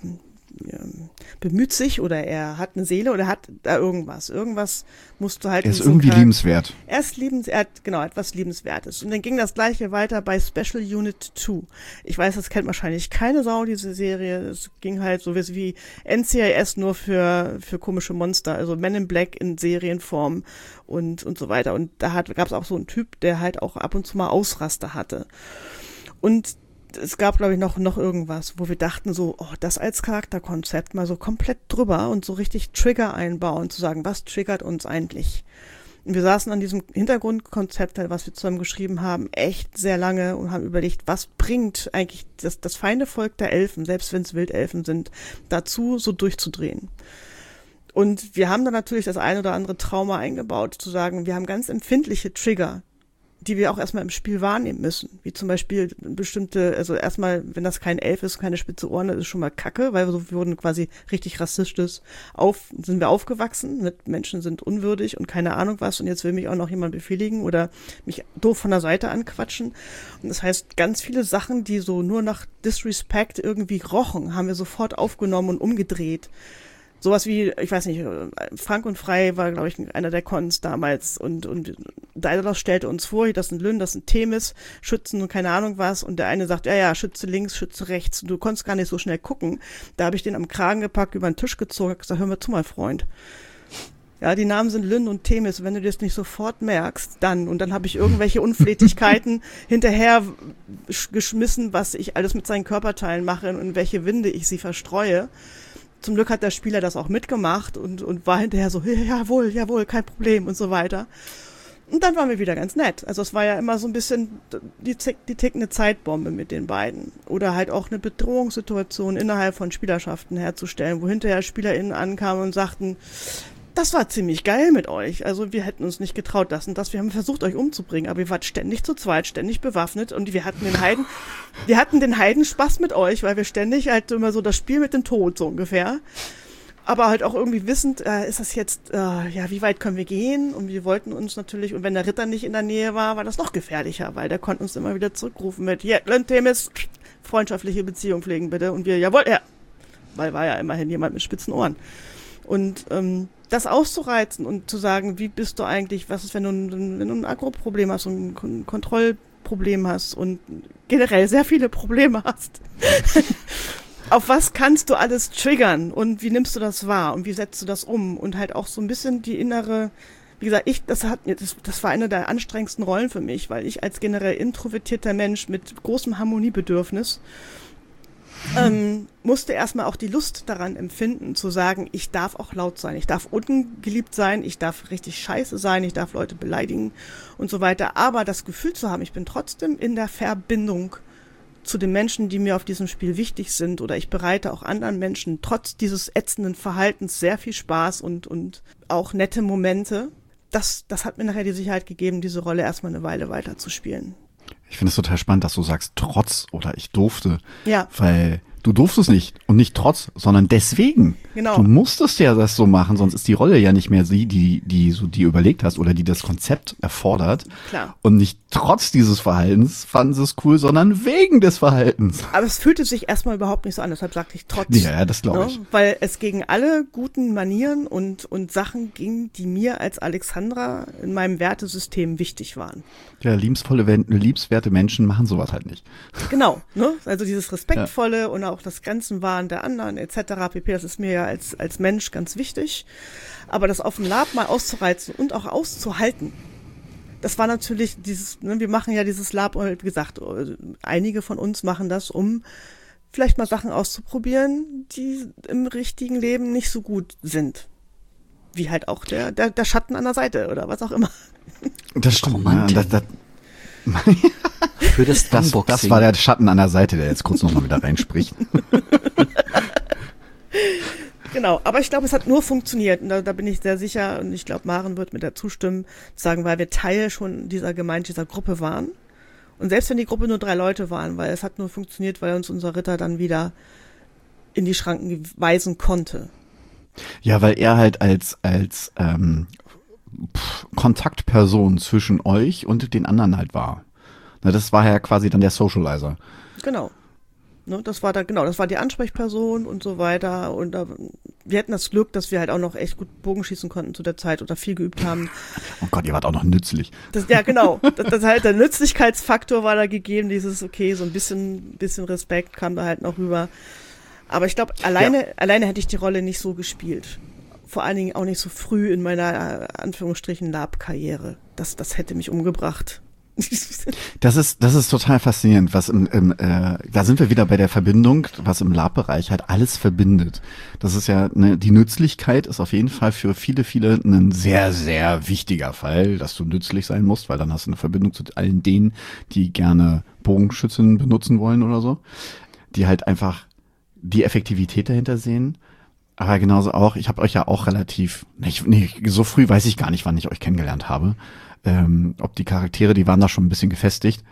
bemüht sich oder er hat eine Seele oder hat da irgendwas. Irgendwas musst du halt.
Er ist irgendwie
Charakter-
liebenswert.
Er ist liebenswert, genau, etwas Liebenswertes. Und dann ging das Gleiche weiter bei Special Unit zwei. Ich weiß, das kennt wahrscheinlich keine Sau, diese Serie. Es ging halt so wie N C I S nur für, für komische Monster. Also Men in Black in Serienform und, und so weiter. Und da hat, gab es auch so einen Typ, der halt auch ab und zu mal Ausraster hatte. Und es gab, glaube ich, noch, noch irgendwas, wo wir dachten so, oh, das als Charakterkonzept mal so komplett drüber und so richtig Trigger einbauen, zu sagen, was triggert uns eigentlich? Und wir saßen an diesem Hintergrundkonzept, was wir zusammen geschrieben haben, echt sehr lange und haben überlegt, was bringt eigentlich das, das feine Volk der Elfen, selbst wenn es Wildelfen sind, dazu, so durchzudrehen. Und wir haben dann natürlich das ein oder andere Trauma eingebaut, zu sagen, wir haben ganz empfindliche Trigger, die wir auch erstmal im Spiel wahrnehmen müssen. Wie zum Beispiel bestimmte, also erstmal, wenn das kein Elf ist, keine spitze Ohren, das ist schon mal Kacke, weil wir so wurden quasi richtig rassistisch auf, sind wir aufgewachsen mit Menschen sind unwürdig und keine Ahnung was und jetzt will mich auch noch jemand befehligen oder mich doof von der Seite anquatschen. Und das heißt, ganz viele Sachen, die so nur nach Disrespect irgendwie rochen, haben wir sofort aufgenommen und umgedreht. Sowas wie, ich weiß nicht, Frank und Frei war, glaube ich, einer der Cons damals und, und Daedalus stellte uns vor, das sind Lynn, das sind Themis, Schützen und keine Ahnung was und der eine sagt, ja, ja, Schütze links, Schütze rechts und du konntest gar nicht so schnell gucken. Da habe ich den am Kragen gepackt, über den Tisch gezogen und gesagt, hör mal zu, mein Freund. Ja, die Namen sind Lynn und Themis, wenn du das nicht sofort merkst, dann. Und dann habe ich irgendwelche Unflätigkeiten hinterher geschmissen, was ich alles mit seinen Körperteilen mache und in welche Winde ich sie verstreue. Zum Glück hat der Spieler das auch mitgemacht und, und war hinterher so, jawohl, jawohl, kein Problem und so weiter. Und dann waren wir wieder ganz nett. Also es war ja immer so ein bisschen die, die tickende Zeitbombe mit den beiden. Oder halt auch eine Bedrohungssituation innerhalb von Spielerschaften herzustellen, wo hinterher SpielerInnen ankamen und sagten, das war ziemlich geil mit euch. Also wir hätten uns nicht getraut, das und das. Wir haben versucht, euch umzubringen, aber ihr wart ständig zu zweit, ständig bewaffnet und wir hatten den Heiden, wir hatten den Heidenspaß mit euch, weil wir ständig halt immer so das Spiel mit dem Tod so ungefähr. Aber halt auch irgendwie wissend, äh, ist das jetzt, äh, ja, wie weit können wir gehen? Und wir wollten uns natürlich, und wenn der Ritter nicht in der Nähe war, war das noch gefährlicher, weil der konnte uns immer wieder zurückrufen mit, ja, Themis, freundschaftliche Beziehung pflegen bitte. Und wir, jawohl, ja. Weil war ja immerhin jemand mit spitzen Ohren. Und ähm, das auszureizen und zu sagen, wie bist du eigentlich, was ist, wenn du ein, wenn du ein Agro-Problem hast und ein Kontrollproblem hast und generell sehr viele Probleme hast. Auf was kannst du alles triggern und wie nimmst du das wahr und wie setzt du das um? Und halt auch so ein bisschen die innere, wie gesagt, ich, das hat mir, das, das war eine der anstrengendsten Rollen für mich, weil ich als generell introvertierter Mensch mit großem Harmoniebedürfnis Ähm, musste erstmal auch die Lust daran empfinden, zu sagen, ich darf auch laut sein, ich darf ungeliebt sein, ich darf richtig scheiße sein, ich darf Leute beleidigen und so weiter, aber das Gefühl zu haben, ich bin trotzdem in der Verbindung zu den Menschen, die mir auf diesem Spiel wichtig sind oder ich bereite auch anderen Menschen trotz dieses ätzenden Verhaltens sehr viel Spaß und, und auch nette Momente. Das, das hat mir nachher die Sicherheit gegeben, diese Rolle erstmal eine Weile weiter zu spielen.
Ich finde es total spannend, dass du sagst, trotz oder ich durfte.
Ja.
Weil Du durftest nicht und nicht trotz, sondern deswegen.
Genau.
Du musstest ja das so machen, sonst ist die Rolle ja nicht mehr sie, die, die so die überlegt hast oder die das Konzept erfordert.
Klar.
Und nicht trotz dieses Verhaltens fanden sie es cool, sondern wegen des Verhaltens.
Aber es fühlte sich erstmal überhaupt nicht so an, deshalb sagte ich trotz.
Ja, ja, das glaube ich.
Ne? Weil es gegen alle guten Manieren und, und Sachen ging, die mir als Alexandra in meinem Wertesystem wichtig waren.
Ja, liebensvolle, liebenswerte Menschen machen sowas halt nicht.
Genau, ne? Also dieses Respektvolle ja. und auch das Grenzenwahren der anderen et cetera pp. Das ist mir ja als, als Mensch ganz wichtig. Aber das auf dem Lab mal auszureizen und auch auszuhalten, das war natürlich dieses, ne, wir machen ja dieses Lab, wie gesagt, einige von uns machen das, um vielleicht mal Sachen auszuprobieren, die im richtigen Leben nicht so gut sind. Wie halt auch der, der, der Schatten an der Seite oder was auch immer.
Das stimmt. Ja, das, das,
Für das
das, das war der Schatten an der Seite, der jetzt kurz nochmal wieder reinspricht.
Genau, aber ich glaube, es hat nur funktioniert und da, da bin ich sehr sicher und ich glaube, Maren wird mir da zustimmen, sagen, weil wir Teil schon dieser Gemeinschaft, dieser Gruppe waren. Und selbst wenn die Gruppe nur drei Leute waren, weil es hat nur funktioniert, weil uns unser Ritter dann wieder in die Schranken weisen konnte.
Ja, weil er halt als als ähm, pff, Kontaktperson zwischen euch und den anderen halt war. Na, das war ja quasi dann der Socializer.
Genau. Ne, das war da, genau, das war die Ansprechperson und so weiter. Und da, wir hatten das Glück, dass wir halt auch noch echt gut Bogenschießen konnten zu der Zeit oder viel geübt haben.
Oh Gott, ihr wart auch noch nützlich.
Das, ja, genau. Das, das halt der Nützlichkeitsfaktor war da gegeben, dieses, okay, so ein bisschen, bisschen Respekt kam da halt noch rüber. Aber ich glaube, alleine, ja. alleine hätte ich die Rolle nicht so gespielt. Vor allen Dingen auch nicht so früh in meiner, Anführungsstrichen, Lab-Karriere. Das, das hätte mich umgebracht.
Das ist, das ist total faszinierend, was im, im äh, da sind wir wieder bei der Verbindung, was im Lab-Bereich halt alles verbindet. Das ist ja, ne, die Nützlichkeit ist auf jeden Fall für viele, viele ein sehr, sehr wichtiger Fall, dass du nützlich sein musst, weil dann hast du eine Verbindung zu allen denen, die gerne Bogenschützen benutzen wollen oder so, die halt einfach die Effektivität dahinter sehen. Aber genauso auch, ich habe euch ja auch relativ, nicht, nee, so früh weiß ich gar nicht, wann ich euch kennengelernt habe. Ähm, ob die Charaktere, die waren da schon ein bisschen gefestigt.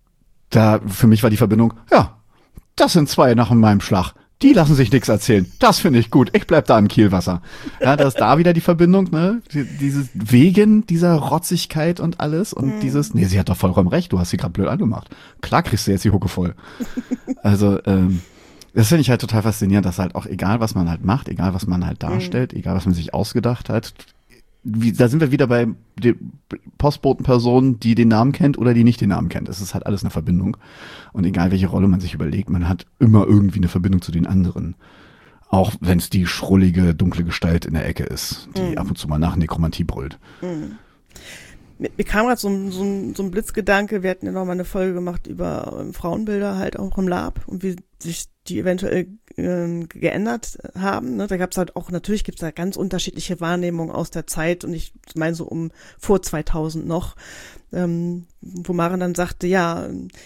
Da, für mich war die Verbindung, ja, das sind zwei nach meinem Schlag. Die lassen sich nichts erzählen. Das finde ich gut. Ich bleib da im Kielwasser. Ja, da ist da wieder die Verbindung, ne? Dieses Wegen dieser Rotzigkeit und alles und mhm. dieses, nee, sie hat doch vollkommen recht, du hast sie gerade blöd angemacht. Klar kriegst du jetzt die Hucke voll. Also, ähm, das finde ich halt total faszinierend, dass halt auch egal, was man halt macht, egal, was man halt darstellt, mhm. egal, was man sich ausgedacht hat, wie, da sind wir wieder bei den Postbotenpersonen, die den Namen kennt oder die nicht den Namen kennt. Es ist halt alles eine Verbindung. Und egal, welche Rolle man sich überlegt, man hat immer irgendwie eine Verbindung zu den anderen. Auch wenn es die schrullige, dunkle Gestalt in der Ecke ist, die mhm. ab und zu mal nach Nekromantie brüllt.
Mhm. Mir, mir kam gerade so, so, so ein Blitzgedanke, wir hatten ja noch mal eine Folge gemacht über ähm, Frauenbilder halt auch im Lab und wie sich die eventuell äh, geändert haben. Ne? Da gab es halt auch, natürlich gibt es da ganz unterschiedliche Wahrnehmungen aus der Zeit und ich meine so um vor zweitausend noch, ähm, wo Maren dann sagte, ja,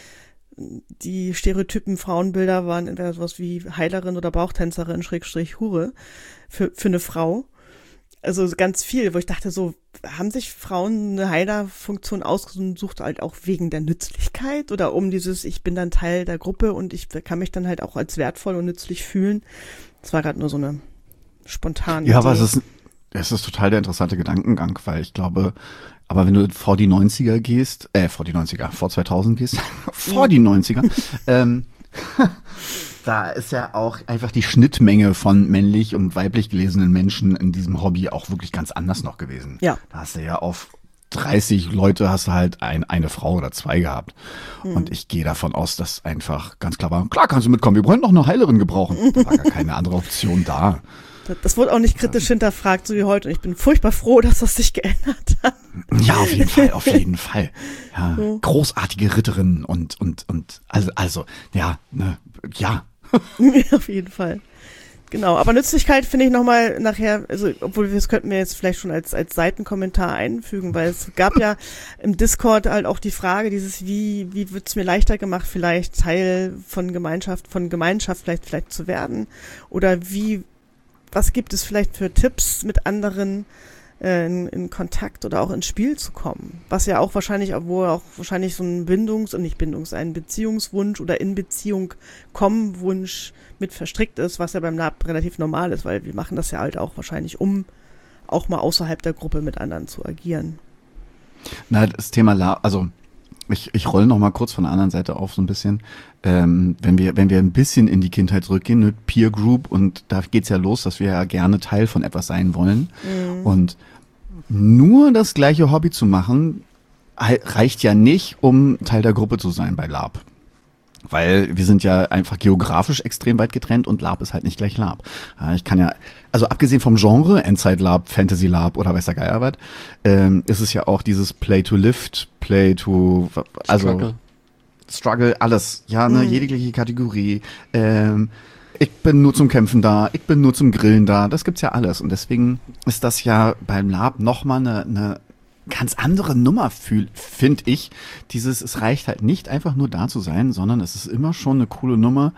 die stereotypen Frauenbilder waren entweder sowas wie Heilerin oder Bauchtänzerin, Schrägstrich Hure für, für eine Frau. Also ganz viel, wo ich dachte so, haben sich Frauen eine Heilerfunktion ausgesucht, halt auch wegen der Nützlichkeit oder um dieses, ich bin dann Teil der Gruppe und ich kann mich dann halt auch als wertvoll und nützlich fühlen. Das war gerade nur so eine spontane
Ja,
Idee.
aber es ist, es ist total der interessante Gedankengang, weil ich glaube, aber wenn du vor die neunziger gehst, äh, vor die neunziger, vor zweitausend gehst, vor die neunziger, ähm, da ist ja auch einfach die Schnittmenge von männlich und weiblich gelesenen Menschen in diesem Hobby auch wirklich ganz anders noch gewesen.
Ja.
Da hast du ja auf dreißig Leute hast du halt ein, eine Frau oder zwei gehabt. Mhm. Und ich gehe davon aus, dass einfach ganz klar war, klar kannst du mitkommen, wir wollen noch eine Heilerin gebrauchen. Da war gar keine andere Option da.
Das, das wurde auch nicht kritisch hinterfragt, so wie heute. Und ich bin furchtbar froh, dass das sich geändert hat.
Ja, auf jeden Fall, auf jeden Fall. Ja, so. Großartige Ritterinnen und, und, und, also, also, ja, ne, ja.
Auf jeden Fall. Genau, aber Nützlichkeit finde ich nochmal nachher, also obwohl das könnten wir jetzt vielleicht schon als als Seitenkommentar einfügen, weil es gab ja im Discord halt auch die Frage, dieses wie wie wird's mir leichter gemacht, vielleicht Teil von Gemeinschaft, von Gemeinschaft vielleicht vielleicht zu werden oder wie, was gibt es vielleicht für Tipps mit anderen äh, in, in Kontakt oder auch ins Spiel zu kommen. Was ja auch wahrscheinlich, wo auch wahrscheinlich so ein Bindungs- und nicht Bindungs-, ein Beziehungswunsch oder in Beziehung kommen Wunsch mit verstrickt ist, was ja beim Lab relativ normal ist, weil wir machen das ja halt auch wahrscheinlich, um auch mal außerhalb der Gruppe mit anderen zu agieren.
Na, das Thema Lab, also ich, ich rolle noch mal kurz von der anderen Seite auf so ein bisschen. Ähm, wenn wir wenn wir ein bisschen in die Kindheit zurückgehen, ne, Peer Group, und da geht's ja los, dass wir ja gerne Teil von etwas sein wollen. Mhm. Und nur das gleiche Hobby zu machen, reicht ja nicht, um Teil der Gruppe zu sein bei Lab. Weil wir sind ja einfach geografisch extrem weit getrennt und Lab ist halt nicht gleich Lab. Ich kann ja, also abgesehen vom Genre, Endzeit-Lab, Fantasy-Lab oder weiß der Geier was, ähm, ist es ja auch dieses Play to Lift, Play to, also Struggle, Struggle alles, ja, ne, mhm. jegliche Kategorie. Ähm, ich bin nur zum Kämpfen da, ich bin nur zum Grillen da, das gibt's ja alles. Und deswegen ist das ja beim Lab nochmal eine, eine ganz andere Nummer, finde ich. Dieses, es reicht halt nicht einfach nur da zu sein, sondern es ist immer schon eine coole Nummer,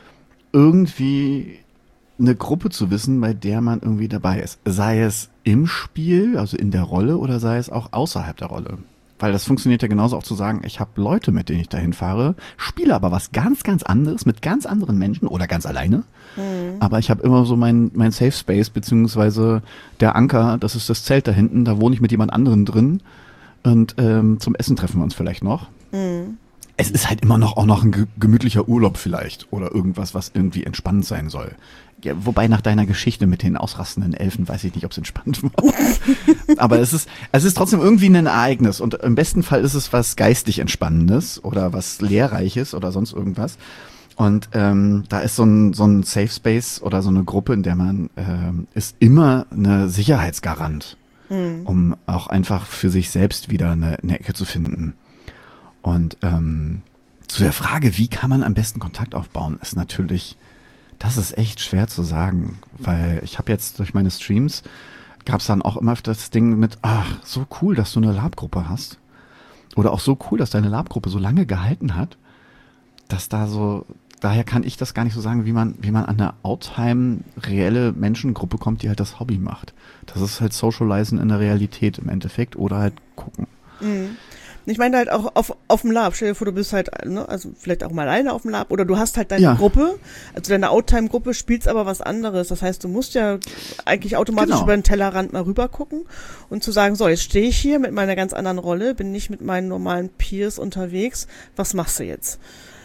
irgendwie eine Gruppe zu wissen, bei der man irgendwie dabei ist. Sei es im Spiel, also in der Rolle, oder sei es auch außerhalb der Rolle. Weil das funktioniert ja genauso auch zu sagen, ich habe Leute, mit denen ich dahin fahre, spiele aber was ganz, ganz anderes mit ganz anderen Menschen oder ganz alleine. Mhm. Aber ich habe immer so mein, mein Safe Space, beziehungsweise der Anker, das ist das Zelt da hinten, da wohne ich mit jemand anderem drin und ähm, zum Essen treffen wir uns vielleicht noch. Mhm. Es ist halt immer noch auch noch ein ge- gemütlicher Urlaub vielleicht oder irgendwas, was irgendwie entspannt sein soll. Ja, wobei nach deiner Geschichte mit den ausrastenden Elfen weiß ich nicht, ob es entspannt war. Aber es ist, es ist trotzdem irgendwie ein Ereignis und im besten Fall ist es was geistig Entspannendes oder was Lehrreiches oder sonst irgendwas. Und ähm, da ist so ein, so ein Safe Space oder so eine Gruppe, in der man ähm, ist immer eine Sicherheitsgarant, mhm. um auch einfach für sich selbst wieder eine, eine Ecke zu finden. Und ähm, zu der Frage, wie kann man am besten Kontakt aufbauen, ist natürlich, das ist echt schwer zu sagen, weil ich habe jetzt durch meine Streams, gab es dann auch immer das Ding mit, ach, so cool, dass du eine Lab-Gruppe hast. Oder auch so cool, dass deine Lab-Gruppe so lange gehalten hat, dass da so, daher kann ich das gar nicht so sagen, wie man, wie man an eine Outheim reelle Menschengruppe kommt, die halt das Hobby macht. Das ist halt Socializen in der Realität im Endeffekt oder halt gucken.
Mhm. Ich meine halt auch auf, auf dem Lab. Stell dir vor, du bist halt, ne, also vielleicht auch mal alleine auf dem Lab oder du hast halt deine ja. Gruppe, also deine Outtime-Gruppe, spielst aber was anderes. Das heißt, du musst ja eigentlich automatisch genau. über den Tellerrand mal rüber gucken und zu sagen, so, jetzt stehe ich hier mit meiner ganz anderen Rolle, bin nicht mit meinen normalen Peers unterwegs. Was machst du jetzt?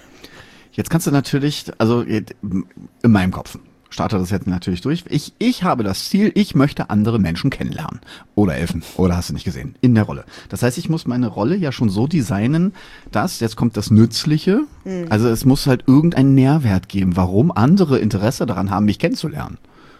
Jetzt kannst du natürlich, also in meinem Kopf, starte das jetzt natürlich durch. Ich, ich habe das Ziel, ich möchte andere Menschen kennenlernen. Oder Elfen. Oder hast du nicht gesehen. In der Rolle. Das heißt, ich muss meine Rolle ja schon so designen, dass, jetzt kommt das Nützliche, mhm. also es muss halt irgendeinen Nährwert geben, warum andere Interesse daran haben, mich kennenzulernen.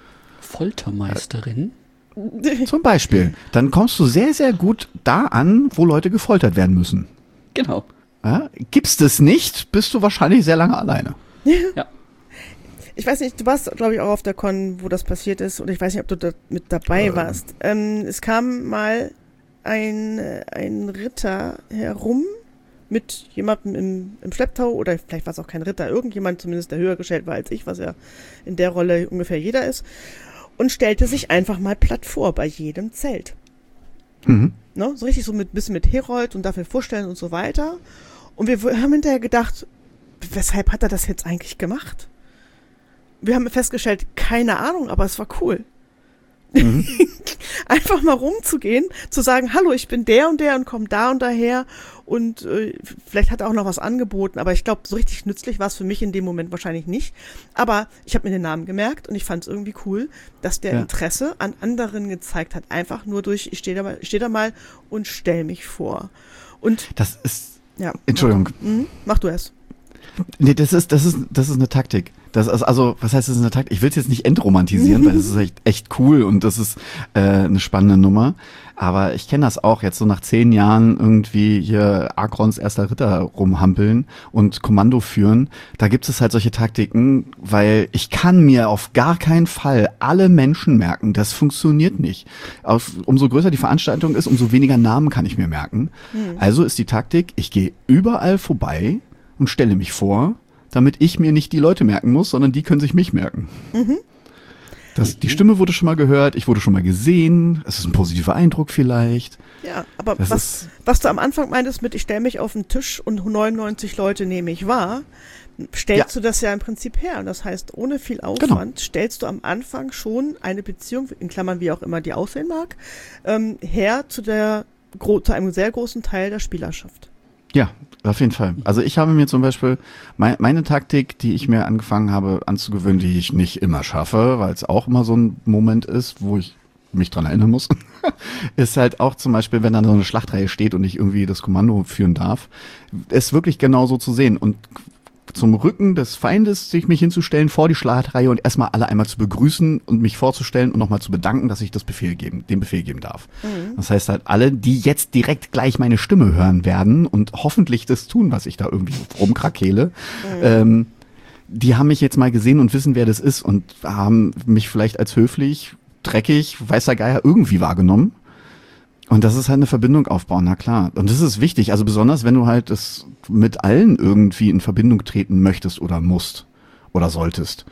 Foltermeisterin?
Zum Beispiel. Dann kommst du sehr, sehr gut da an, wo Leute gefoltert werden müssen.
Genau.
Ja? Gibst es nicht, bist du wahrscheinlich sehr lange alleine.
Ja.
Ich weiß nicht, du warst, glaube ich, auch auf der Con, wo das passiert ist, und ich weiß nicht, ob du da mit dabei ähm. warst. Ähm, es kam mal ein, ein Ritter herum mit jemandem im, im Schlepptau, oder vielleicht war es auch kein Ritter, irgendjemand zumindest, der höher gestellt war als ich, was ja in der Rolle ungefähr jeder ist, und stellte sich einfach mal platt vor bei jedem Zelt. Mhm. Ne? So richtig so mit bisschen mit Herold und dafür vorstellen und so weiter. Und wir haben hinterher gedacht, weshalb hat er das jetzt eigentlich gemacht? Wir haben festgestellt, keine Ahnung, aber es war cool. Mhm. Einfach mal rumzugehen, zu sagen, hallo, ich bin der und der und komme da und daher und äh, vielleicht hat er auch noch was angeboten, aber ich glaube, so richtig nützlich war es für mich in dem Moment wahrscheinlich nicht. Aber ich habe mir den Namen gemerkt und ich fand es irgendwie cool, dass der ja. Interesse an anderen gezeigt hat, einfach nur durch, ich stehe da mal, ich steh da mal und stell mich vor. Und
das ist,
ja,
Entschuldigung.
Mach, mh, mach du es.
Nee, das ist, das ist, das ist eine Taktik. Das ist, also, was heißt das ist eine Taktik? Ich will es jetzt nicht entromantisieren, weil das ist echt, echt cool und das ist äh, eine spannende Nummer. Aber ich kenne das auch jetzt so nach zehn Jahren irgendwie hier Arkrons erster Ritter rumhampeln und Kommando führen. Da gibt es halt solche Taktiken, weil ich kann mir auf gar keinen Fall alle Menschen merken. Das funktioniert nicht. Auf, umso größer die Veranstaltung ist, umso weniger Namen kann ich mir merken. Mhm. Also ist die Taktik, ich gehe überall vorbei und stelle mich vor, damit ich mir nicht die Leute merken muss, sondern die können sich mich merken.
Mhm.
Das, die Stimme wurde schon mal gehört, ich wurde schon mal gesehen, es ist ein positiver Eindruck vielleicht.
Ja, aber
Das
was,
ist-
was du am Anfang meintest mit, ich stelle mich auf den Tisch und neunundneunzig Leute nehme ich wahr, stellst
Ja.
du das ja im Prinzip her. Und das heißt, ohne viel Aufwand stellst du am Anfang schon eine Beziehung, in Klammern wie auch immer die aussehen mag, ähm, her zu der gro- zu einem sehr großen Teil der Spielerschaft.
Ja, auf jeden Fall. Also ich habe mir zum Beispiel mein, meine Taktik, die ich mir angefangen habe anzugewöhnen, die ich nicht immer schaffe, weil es auch immer so ein Moment ist, wo ich mich dran erinnern muss, ist halt auch zum Beispiel, wenn dann so eine Schlachtreihe steht und ich irgendwie das Kommando führen darf, es wirklich genauso zu sehen und zum Rücken des Feindes sich mich hinzustellen vor die Schlachtreihe und erstmal alle einmal zu begrüßen und mich vorzustellen und nochmal zu bedanken, dass ich das Befehl geben, den Befehl geben darf.
Mhm.
Das heißt halt alle, die jetzt direkt gleich meine Stimme hören werden und hoffentlich das tun, was ich da irgendwie rumkrakele,
Mhm.
ähm, die haben mich jetzt mal gesehen und wissen, wer das ist und haben mich vielleicht als höflich, dreckig, weißer Geier irgendwie wahrgenommen. Und das ist halt eine Verbindung aufbauen, na klar. Und das ist wichtig, also besonders, wenn du halt das mit allen irgendwie in Verbindung treten möchtest oder musst oder solltest.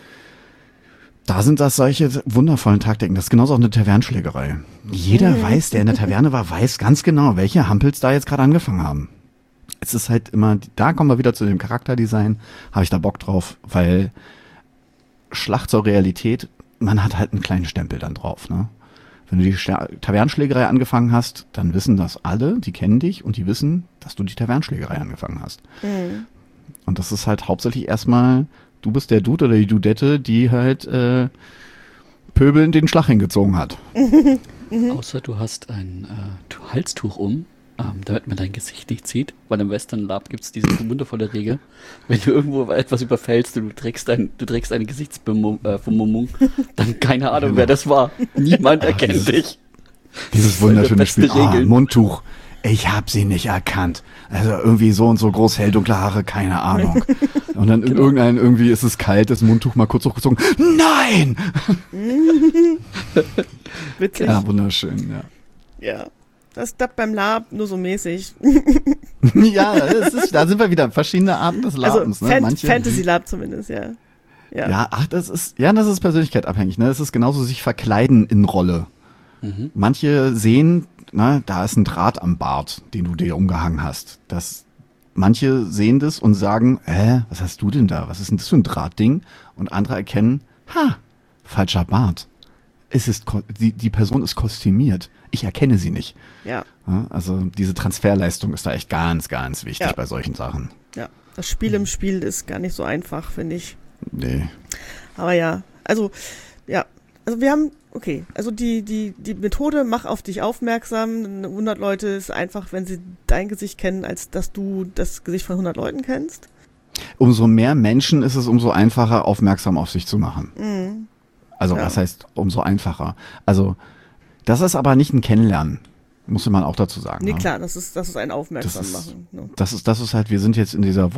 Da sind das solche wundervollen Taktiken. Das ist genauso auch eine Tavernenschlägerei. Jeder weiß, der in der Taverne war, weiß ganz genau, welche Hampels da jetzt gerade angefangen haben. Es ist halt immer, da kommen wir wieder zu dem Charakterdesign, habe ich da Bock drauf, weil Schlacht zur Realität, man hat halt einen kleinen Stempel dann drauf, ne? Wenn du die Sta- Tavernenschlägerei angefangen hast, dann wissen das alle, die kennen dich und die wissen, dass du die Tavernenschlägerei angefangen hast.
Mhm.
Und das ist halt hauptsächlich erstmal, du bist der Dude oder die Dudette, die halt äh, pöbelnd den Schlag hingezogen hat.
Außer du hast ein äh, Tu- Halstuch um, ähm, damit man dein Gesicht nicht sieht, weil im Western Lab gibt es diese wundervolle Regel, wenn du irgendwo etwas überfällst und du trägst, ein, du trägst eine Gesichtsvermummung, dann keine Ahnung, wer das war. Niemand erkennt dich.
Dieses
Das ist eine
wunderschöne
beste
Spiel. Ah,
Regel.
Mundtuch. Ich hab sie nicht erkannt. Also irgendwie so und so groß, hell, dunkle Haare, keine Ahnung. Und dann in
Genau.
irgendeinem, irgendwie ist es kalt, das Mundtuch mal kurz hochgezogen. Nein!
Witzig.
Ja, wunderschön, ja.
Ja. Das klappt beim Lab nur so mäßig.
Ja, es ist, da sind wir wieder. Verschiedene Arten des
Also
Labens, ne?
Fan
Manche,
Fantasy Lab zumindest, ja. Ja.
Ja, ach, das ist, ja, das ist persönlichkeitsabhängig, ne? Es ist genauso sich verkleiden in Rolle.
Mhm.
Manche sehen, na, da ist ein Draht am Bart, den du dir umgehangen hast. Das, manche sehen das und sagen, hä, was hast du denn da? Was ist denn das für ein Drahtding? Und andere erkennen, ha, falscher Bart. Es ist, ko- die, die Person ist kostümiert. Ich erkenne sie nicht.
Ja.
Ja, also diese Transferleistung ist da echt ganz, ganz wichtig
Ja.
bei solchen Sachen.
Ja. Das Spiel im Spiel ist gar nicht so einfach, finde ich.
Nee.
Aber ja, also, ja, also wir haben, okay, also die, die, die Methode, mach auf dich aufmerksam. hundert Leute ist einfach, wenn sie dein Gesicht kennen, als dass du das Gesicht von hundert Leuten kennst.
Umso mehr Menschen ist es, umso einfacher aufmerksam auf sich zu machen.
Mhm.
Also
Ja.
was heißt umso einfacher? Also das ist aber nicht ein Kennenlernen, muss man auch dazu sagen.
Nee,
ne?
klar, das ist, das ist ein Aufmerksam
Das ist-
machen. Ne?
Das ist, das ist halt, wir sind jetzt in dieser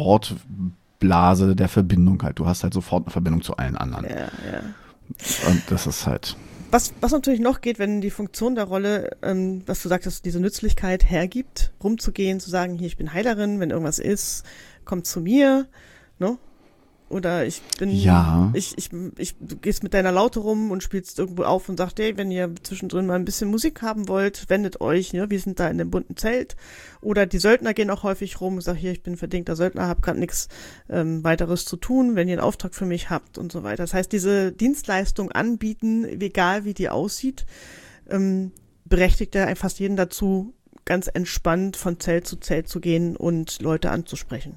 Wortblase der Verbindung halt. Du hast halt sofort eine Verbindung zu allen anderen.
Ja, ja.
Und das ist halt,
Was, was natürlich noch geht, wenn die Funktion der Rolle, ähm, was du sagtest, diese Nützlichkeit hergibt, rumzugehen, zu sagen, hier, ich bin Heilerin, wenn irgendwas ist, kommt zu mir, ne? Oder ich bin,
Ja.
ich, ich, ich, du gehst mit deiner Laute rum und spielst irgendwo auf und sagst, hey, wenn ihr zwischendrin mal ein bisschen Musik haben wollt, wendet euch, ne? Wir sind da in dem bunten Zelt. Oder die Söldner gehen auch häufig rum und sagen, hier, ich bin verdingter Söldner, hab grad nichts ähm, weiteres zu tun, wenn ihr einen Auftrag für mich habt und so weiter. Das heißt, diese Dienstleistung anbieten, egal wie die aussieht, ähm, berechtigt ja fast jeden dazu, ganz entspannt von Zelt zu Zelt zu gehen und Leute anzusprechen.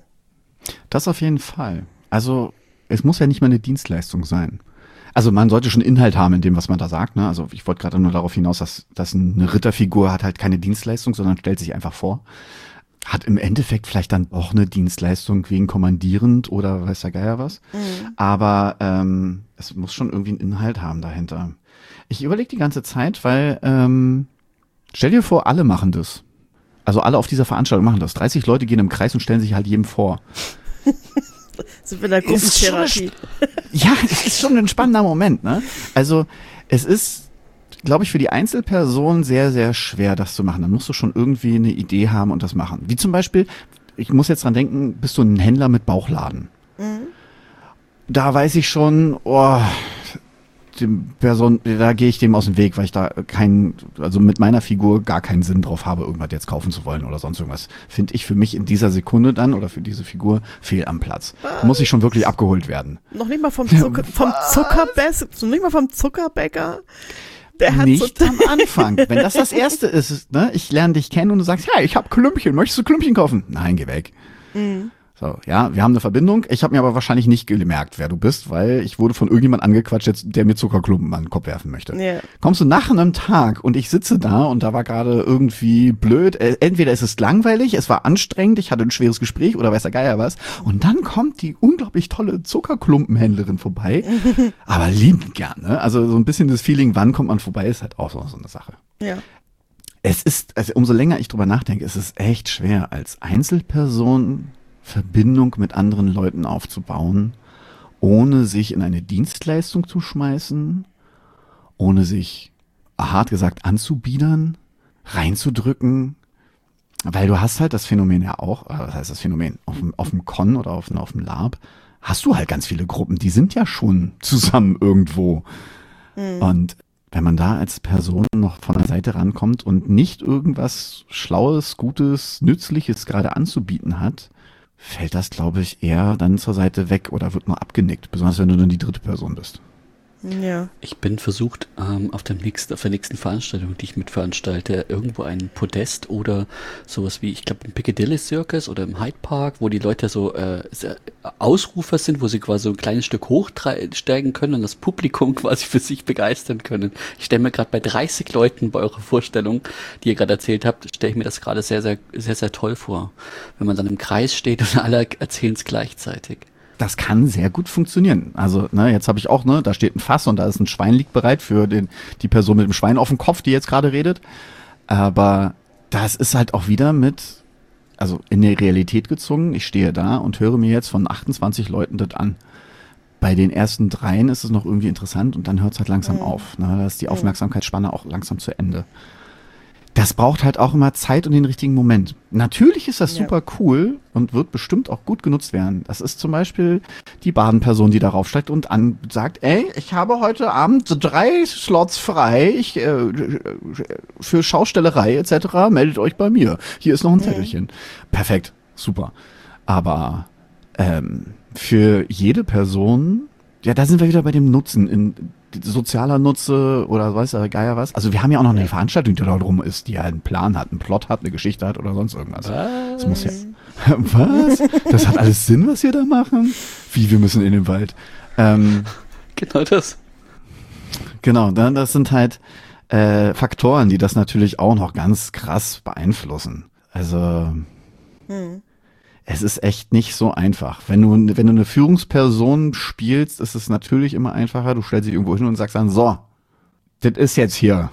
das auf jeden Fall. Also es muss ja nicht mal eine Dienstleistung sein. Also man sollte schon Inhalt haben in dem, was man da sagt. Ne? Also ich wollte gerade nur darauf hinaus, dass, dass eine Ritterfigur hat halt keine Dienstleistung, sondern stellt sich einfach vor. Hat im Endeffekt vielleicht dann auch eine Dienstleistung wegen kommandierend oder weiß der Geier was.
Mhm.
Aber ähm, es muss schon irgendwie einen Inhalt haben dahinter. Ich überlege die ganze Zeit, weil ähm, stell dir vor, alle machen das. Also alle auf dieser Veranstaltung machen das. dreißig Leute gehen im Kreis und stellen sich halt jedem vor.
Sind wir in der
Ist schon
Gruppentherapie.
Ja, es ist schon ein spannender Moment, ne? Also es ist, glaube ich, für die Einzelperson sehr, sehr schwer, das zu machen. Dann musst du schon irgendwie eine Idee haben und das machen. Wie zum Beispiel, ich muss jetzt dran denken, bist du ein Händler mit Bauchladen.
Mhm.
Da weiß ich schon, oh, dem Person, da gehe ich dem aus dem Weg, weil ich da keinen, also mit meiner Figur gar keinen Sinn drauf habe, irgendwas jetzt kaufen zu wollen oder sonst irgendwas. Finde ich für mich in dieser Sekunde dann oder für diese Figur fehl am Platz. Da muss ich schon wirklich abgeholt werden.
Noch nicht mal vom, Zucker, vom Zuckerbäcker, nicht mal vom Zuckerbäcker. Der hat
nicht
so
am Anfang. Wenn das das Erste ist, ne? Ich lerne dich kennen und du sagst, ja, ich habe Klümpchen, möchtest du Klümpchen kaufen? Nein, geh weg. Mhm. So, ja, wir haben eine Verbindung. Ich habe mir aber wahrscheinlich nicht gemerkt, wer du bist, weil ich wurde von irgendjemand angequatscht, jetzt, der mir Zuckerklumpen an den Kopf werfen möchte. Yeah. Kommst du nach einem Tag und ich sitze da und da war gerade irgendwie blöd. Entweder ist es langweilig, es war anstrengend, ich hatte ein schweres Gespräch oder weiß der Geier was. Und dann kommt die unglaublich tolle Zuckerklumpenhändlerin vorbei. Aber liebend gerne. Also so ein bisschen das Feeling, wann kommt man vorbei, ist halt auch so, so eine Sache.
Ja.
Es ist, also umso länger ich drüber nachdenke, es ist echt schwer, als Einzelperson Verbindung mit anderen Leuten aufzubauen, ohne sich in eine Dienstleistung zu schmeißen, ohne sich, hart gesagt, anzubiedern, reinzudrücken, weil du hast halt das Phänomen ja auch, was heißt das Phänomen, auf dem, auf dem Con oder auf, auf dem Lab, hast du halt ganz viele Gruppen, die sind ja schon zusammen irgendwo. Mhm. Und wenn man da als Person noch von der Seite rankommt und nicht irgendwas Schlaues, Gutes, Nützliches gerade anzubieten hat, fällt das, glaube ich, eher dann zur Seite weg oder wird nur abgenickt, besonders wenn du dann die dritte Person bist.
Ja.
Ich bin versucht, ähm, auf, dem nächsten, auf der nächsten Veranstaltung, die ich mitveranstalte, irgendwo ein Podest oder sowas wie, ich glaube, im Piccadilly Circus oder im Hyde Park, wo die Leute so äh, Ausrufer sind, wo sie quasi so ein kleines Stück hochsteigen können und das Publikum quasi für sich begeistern können. Ich stelle mir gerade bei dreißig Leuten bei eurer Vorstellung, die ihr gerade erzählt habt, stelle ich mir das gerade sehr, sehr, sehr, sehr toll vor. Wenn man dann im Kreis steht und alle erzählen es gleichzeitig.
Das kann sehr gut funktionieren. Also, ne, jetzt habe ich auch, ne, da steht ein Fass und da ist ein Schwein liegt bereit für den, die Person mit dem Schwein auf dem Kopf, die jetzt gerade redet. Aber das ist halt auch wieder mit, also in der Realität gezogen. Ich stehe da und höre mir jetzt von achtundzwanzig Leuten das an. Bei den ersten dreien ist es noch irgendwie interessant und dann hört es halt langsam mhm. auf. Ne? Da ist die Aufmerksamkeitsspanne auch langsam zu Ende. Das braucht halt auch immer Zeit und den richtigen Moment. Natürlich ist das ja. super cool und wird bestimmt auch gut genutzt werden. Das ist zum Beispiel die Badenperson, die darauf steigt und an sagt, ey, ich habe heute Abend drei Slots frei ich, äh, für Schaustellerei et cetera. Meldet euch bei mir. Hier ist noch ein Zettelchen. Mhm. Perfekt, super. Aber ähm, für jede Person, ja, da sind wir wieder bei dem Nutzen in sozialer Nutze oder weiß der Geier was. Also wir haben ja auch noch eine Veranstaltung, die da drum ist, die halt einen Plan hat, einen Plot hat, eine Geschichte hat oder sonst irgendwas.
Was?
Das muss ja. Was? Das hat alles Sinn, was wir da machen? Wie, wir müssen in den Wald. Ähm,
genau das.
Genau, dann das sind halt äh, Faktoren, die das natürlich auch noch ganz krass beeinflussen. Also hm. Es ist echt nicht so einfach. Wenn du, wenn du eine Führungsperson spielst, ist es natürlich immer einfacher. Du stellst dich irgendwo hin und sagst dann, so, das ist jetzt hier.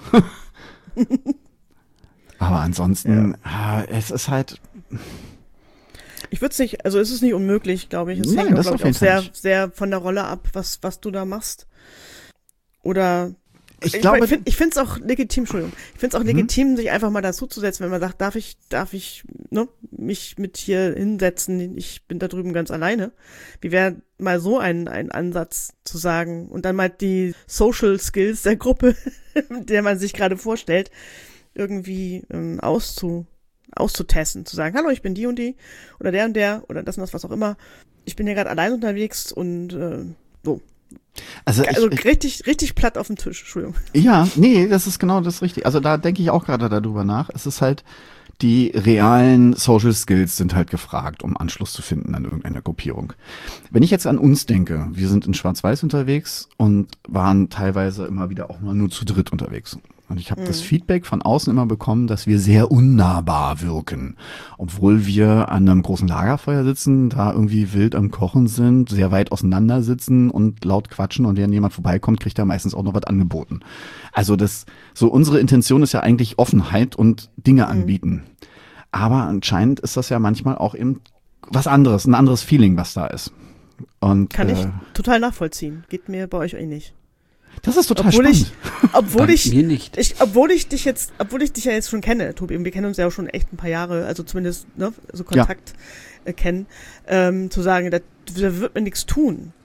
Aber ansonsten, ja. äh, es ist halt...
Ich würde es nicht, also es ist nicht unmöglich, glaube ich. Es
Nein,
hängt,
das
glaube ich, auch sehr,
nicht.
sehr von der Rolle ab, was, was du da machst. Oder...
Ich,
ich
glaube,
ich finde es auch legitim, Entschuldigung, ich finde es auch legitim, mhm. sich einfach mal dazuzusetzen, wenn man sagt, darf ich, darf ich, ne, mich mit hier hinsetzen, ich bin da drüben ganz alleine. Wie wäre mal so ein, ein Ansatz zu sagen und dann mal die Social Skills der Gruppe, der man sich gerade vorstellt, irgendwie ähm, auszu, auszutesten, zu sagen, hallo, ich bin die und die oder der und der oder das und das, was auch immer. Ich bin ja gerade allein unterwegs und äh, so.
Also,
also
ich,
richtig, richtig platt auf dem Tisch, Entschuldigung.
Ja, nee, das ist genau das Richtige. Also da denke ich auch gerade darüber nach. Es ist halt, die realen Social Skills sind halt gefragt, um Anschluss zu finden an irgendeiner Gruppierung. Wenn ich jetzt an uns denke, wir sind in Schwarz-Weiß unterwegs und waren teilweise immer wieder auch mal nur zu dritt unterwegs. Und ich habe mhm. das Feedback von außen immer bekommen, dass wir sehr unnahbar wirken. Obwohl wir an einem großen Lagerfeuer sitzen, da irgendwie wild am Kochen sind, sehr weit auseinander sitzen und laut quatschen und wenn jemand vorbeikommt, kriegt er meistens auch noch was angeboten. Also das, so unsere Intention ist ja eigentlich Offenheit und Dinge mhm. anbieten. Aber anscheinend ist das ja manchmal auch eben was anderes, ein anderes Feeling, was da ist. Und,
Kann
äh,
ich total nachvollziehen. Geht mir bei euch ähnlich.
Das ist total
obwohl
spannend.
Ich, obwohl ich,
mir nicht.
ich, obwohl ich dich jetzt, obwohl ich dich ja jetzt schon kenne, Tobi, wir kennen uns ja auch schon echt ein paar Jahre, also zumindest, ne, so Kontakt ja. äh, kennen, ähm, zu sagen, da, da wird mir nichts tun.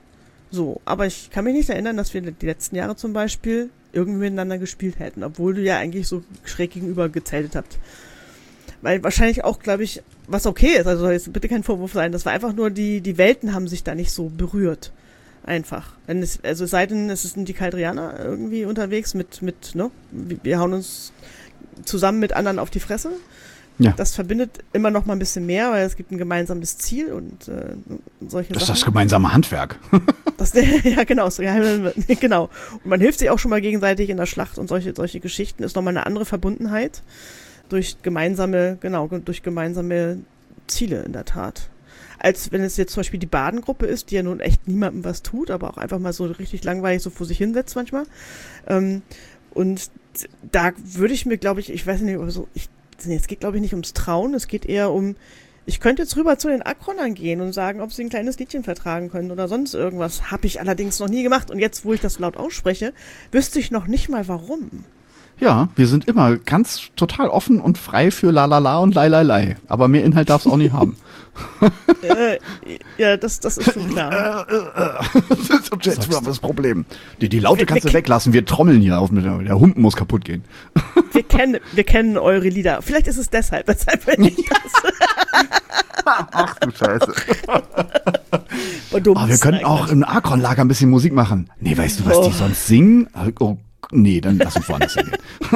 So, aber ich kann mich nicht erinnern, dass wir die letzten Jahre zum Beispiel irgendwie miteinander gespielt hätten, obwohl du ja eigentlich so schräg gegenüber gezeltet habt. Weil wahrscheinlich auch, glaube ich, was okay ist, also soll jetzt bitte kein Vorwurf sein, das war einfach nur, die, die Welten haben sich da nicht so berührt. Einfach. Wenn es, also es sei denn, es sind die Kaldrianer irgendwie unterwegs mit, mit, ne, wir hauen uns zusammen mit anderen auf die Fresse. Ja. Das verbindet immer noch mal ein bisschen mehr, weil es gibt ein gemeinsames Ziel und äh, solche
das
Sachen.
Das ist das gemeinsame Handwerk.
Das, ja, genau, so, ja, genau. Und man hilft sich auch schon mal gegenseitig in der Schlacht und solche, solche Geschichten ist nochmal eine andere Verbundenheit durch gemeinsame, genau, durch gemeinsame Ziele in der Tat. Als wenn es jetzt zum Beispiel die Badengruppe ist, die ja nun echt niemandem was tut, aber auch einfach mal so richtig langweilig so vor sich hinsetzt manchmal. Ähm, und da würde ich mir, glaube ich, ich weiß nicht, so, ich es geht, glaube ich, nicht ums Trauen, es geht eher um, ich könnte jetzt rüber zu den Akronern gehen und sagen, ob sie ein kleines Liedchen vertragen können oder sonst irgendwas. Habe ich allerdings noch nie gemacht. Und jetzt, wo ich das laut ausspreche, wüsste ich noch nicht mal, warum.
Ja, wir sind immer ganz total offen und frei für la la la und lai lai lai. Aber mehr Inhalt darf es auch nicht haben.
äh, ja, das, das ist schon klar.
Das ist jetzt das Problem. Die, die Laute kannst du weglassen, wir trommeln hier auf, der Hund muss kaputt gehen.
Wir kennen, wir kennen eure Lieder. Vielleicht ist es deshalb, weshalb wir nicht das.
Ach du Scheiße. Oh, wir können auch im Akron-Lager ein bisschen Musik machen. Nee, weißt du, was oh. die sonst singen? Oh, nee, dann lass uns woanders hingehen.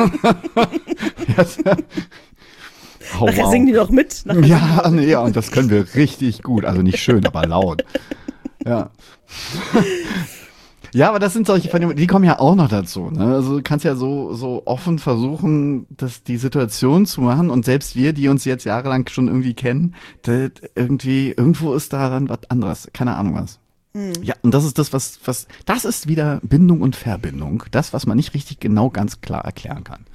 Oh, Nachher wow. singen die doch mit.
Nachher ja, nee, ja, und das können wir richtig gut. Also nicht schön, aber laut. Ja. Ja, aber das sind solche Phänomene, die kommen ja auch noch dazu. Ne? Also du kannst ja so, so offen versuchen, das, die Situation zu machen. Und selbst wir, die uns jetzt jahrelang schon irgendwie kennen, das, irgendwie, irgendwo ist da dann was anderes. Keine Ahnung was. Mhm. Ja, und das ist das, was, was, das ist wieder Bindung und Verbindung. Das, was man nicht richtig genau ganz klar erklären kann.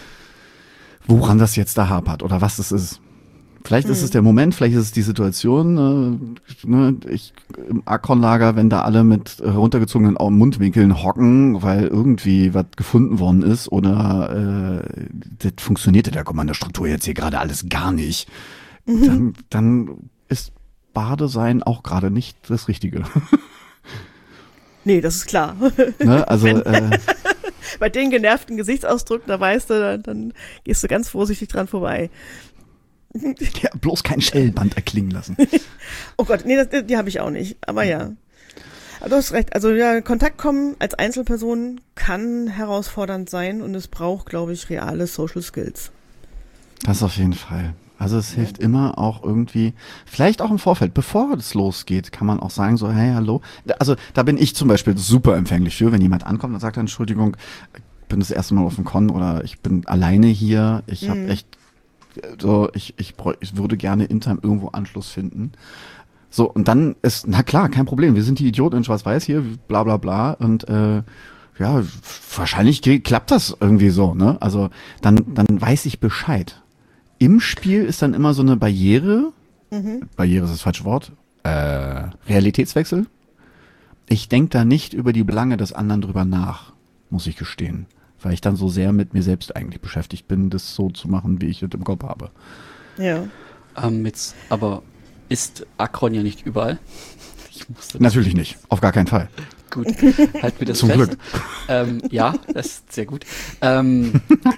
Woran das jetzt da hapert oder was es ist. Vielleicht ist es der Moment, vielleicht ist es die Situation, äh, ne, ich im Akron-Lager, wenn da alle mit heruntergezogenen Mundwinkeln hocken, weil irgendwie was gefunden worden ist oder äh, das funktionierte der Kommandostruktur jetzt hier gerade alles gar nicht, mhm. dann, dann ist Badesein auch gerade nicht das Richtige.
Nee, das ist klar.
Ne, also äh,
bei den genervten Gesichtsausdrücken, da weißt du, dann, dann gehst du ganz vorsichtig dran vorbei.
Ja, bloß kein Schellenband erklingen lassen.
Oh Gott, nee, das, die habe ich auch nicht. Aber ja. Aber du hast recht. Also ja, Kontakt kommen als Einzelperson kann herausfordernd sein und es braucht, glaube ich, reale Social Skills.
Das auf jeden Fall. Also es hilft ja. immer auch irgendwie, vielleicht auch im Vorfeld, bevor es losgeht, kann man auch sagen so, hey, hallo. Also da bin ich zum Beispiel super empfänglich für, wenn jemand ankommt und sagt, Entschuldigung, ich bin das erste Mal auf dem Con oder ich bin alleine hier, ich mhm. habe echt so, ich, ich, ich würde gerne intern irgendwo Anschluss finden. So, und dann ist, na klar, kein Problem, wir sind die Idioten in Schwarz-Weiß hier, bla bla bla. Und äh, ja, wahrscheinlich klappt das irgendwie so, ne? Also dann, dann weiß ich Bescheid. Im Spiel ist dann immer so eine Barriere, mhm. Barriere ist das falsche Wort, äh, Realitätswechsel. Ich denke da nicht über die Belange des anderen drüber nach, muss ich gestehen. Weil ich dann so sehr mit mir selbst eigentlich beschäftigt bin, das so zu machen, wie ich es im Kopf habe.
Ja.
Ähm, jetzt, aber ist Akron ja nicht überall? Ich musste
Natürlich nicht, auf gar keinen Fall.
Gut, halt mir das
Zum
fest.
Glück.
Ähm, ja, das ist sehr gut. Ähm,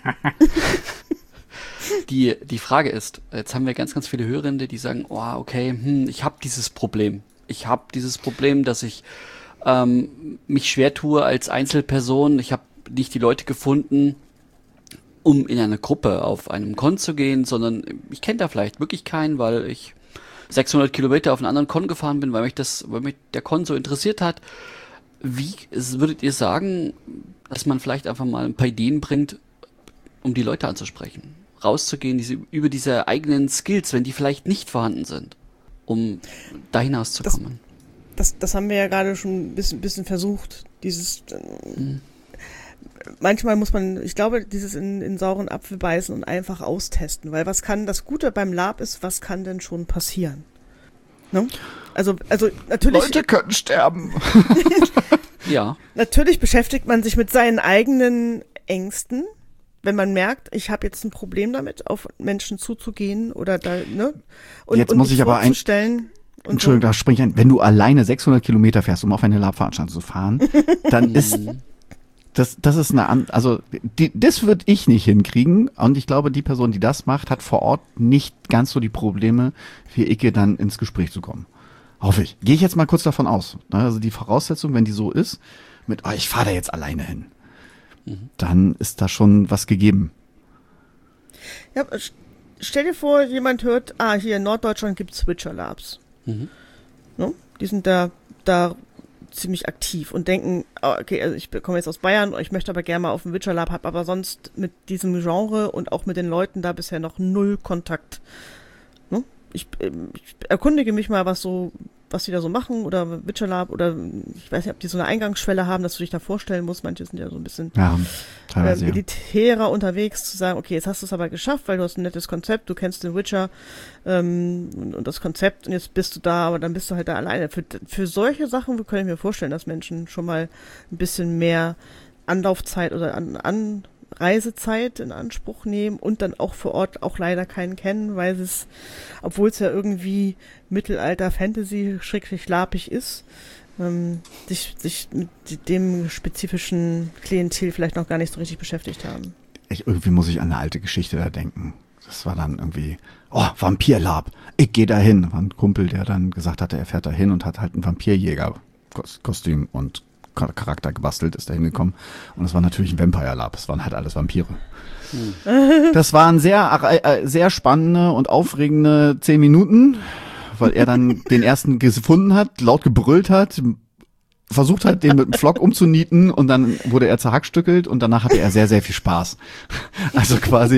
die, die Frage ist, jetzt haben wir ganz, ganz viele Hörende, die sagen, oh, okay, hm, ich habe dieses Problem. Ich habe dieses Problem, dass ich ähm, mich schwer tue als Einzelperson. Ich habe nicht die Leute gefunden, um in eine Gruppe auf einem Con zu gehen, sondern ich kenne da vielleicht wirklich keinen, weil ich sechshundert Kilometer auf einen anderen Con gefahren bin, weil mich das, weil mich der Con so interessiert hat. Wie würdet ihr sagen, dass man vielleicht einfach mal ein paar Ideen bringt, um die Leute anzusprechen, rauszugehen, diese, über diese eigenen Skills, wenn die vielleicht nicht vorhanden sind, um da hinauszukommen?
Das, das, das haben wir ja gerade schon ein bisschen, bisschen versucht, dieses äh, hm. Manchmal muss man, ich glaube, dieses in, in sauren Apfel beißen und einfach austesten, weil was kann, das Gute beim Lab ist, was kann denn schon passieren? Ne? Also, also natürlich.
Leute können sterben.
Ja.
Natürlich beschäftigt man sich mit seinen eigenen Ängsten, wenn man merkt, ich habe jetzt ein Problem damit, auf Menschen zuzugehen oder da, ne? Und,
jetzt
und
muss ich aber ein, Entschuldigung, da springe ich ein. Wenn du alleine sechshundert Kilometer fährst, um auf eine Lab-Veranstaltung zu fahren, dann ist das, das ist eine, an, also die, das würde ich nicht hinkriegen. Und ich glaube, die Person, die das macht, hat vor Ort nicht ganz so die Probleme, für Icke dann ins Gespräch zu kommen. Hoffe ich. Gehe ich jetzt mal kurz davon aus. Also die Voraussetzung, wenn die so ist, mit, oh, ich fahre da jetzt alleine hin, mhm. dann ist da schon was gegeben.
Ja, stell dir vor, jemand hört, ah, hier in Norddeutschland gibt es Switcher Labs. Mhm. No? Die sind da, da ziemlich aktiv und denken, okay, also ich komme jetzt aus Bayern, ich möchte aber gerne mal auf dem Witcher Lab, habe aber sonst mit diesem Genre und auch mit den Leuten da bisher noch null Kontakt. No? Ich, ich erkundige mich mal, was so, was die da so machen oder Witcher Lab oder ich weiß nicht, ob die so eine Eingangsschwelle haben, dass du dich da vorstellen musst. Manche sind ja so ein bisschen
ja, teilweise,
äh, elitärer ja. unterwegs, zu sagen, okay, jetzt hast du es aber geschafft, weil du hast ein nettes Konzept, du kennst den Witcher ähm, und, und das Konzept und jetzt bist du da, aber dann bist du halt da alleine. Für, für solche Sachen kann ich mir vorstellen, dass Menschen schon mal ein bisschen mehr Anlaufzeit oder an, Anreisezeit in Anspruch nehmen und dann auch vor Ort auch leider keinen kennen, weil es, obwohl es ja irgendwie Mittelalter Fantasy schrecklich lapig ist, ähm, sich, sich mit dem spezifischen Klientel vielleicht noch gar nicht so richtig beschäftigt haben.
Ich, irgendwie muss ich an eine alte Geschichte da denken. Das war dann irgendwie, oh, Vampirlab, ich gehe da hin. War ein Kumpel, der dann gesagt hatte, er fährt da hin und hat halt ein Vampirjäger-Kostüm und Charakter gebastelt, ist da hingekommen. Und es war natürlich ein Vampire Lab. Es waren halt alles Vampire. Hm. Das waren sehr, äh, sehr spannende und aufregende zehn Minuten, weil er dann den ersten gefunden hat, laut gebrüllt hat, versucht hat, den mit dem Flock umzunieten und dann wurde er zerhackstückelt und danach hatte er sehr, sehr viel Spaß. Also quasi,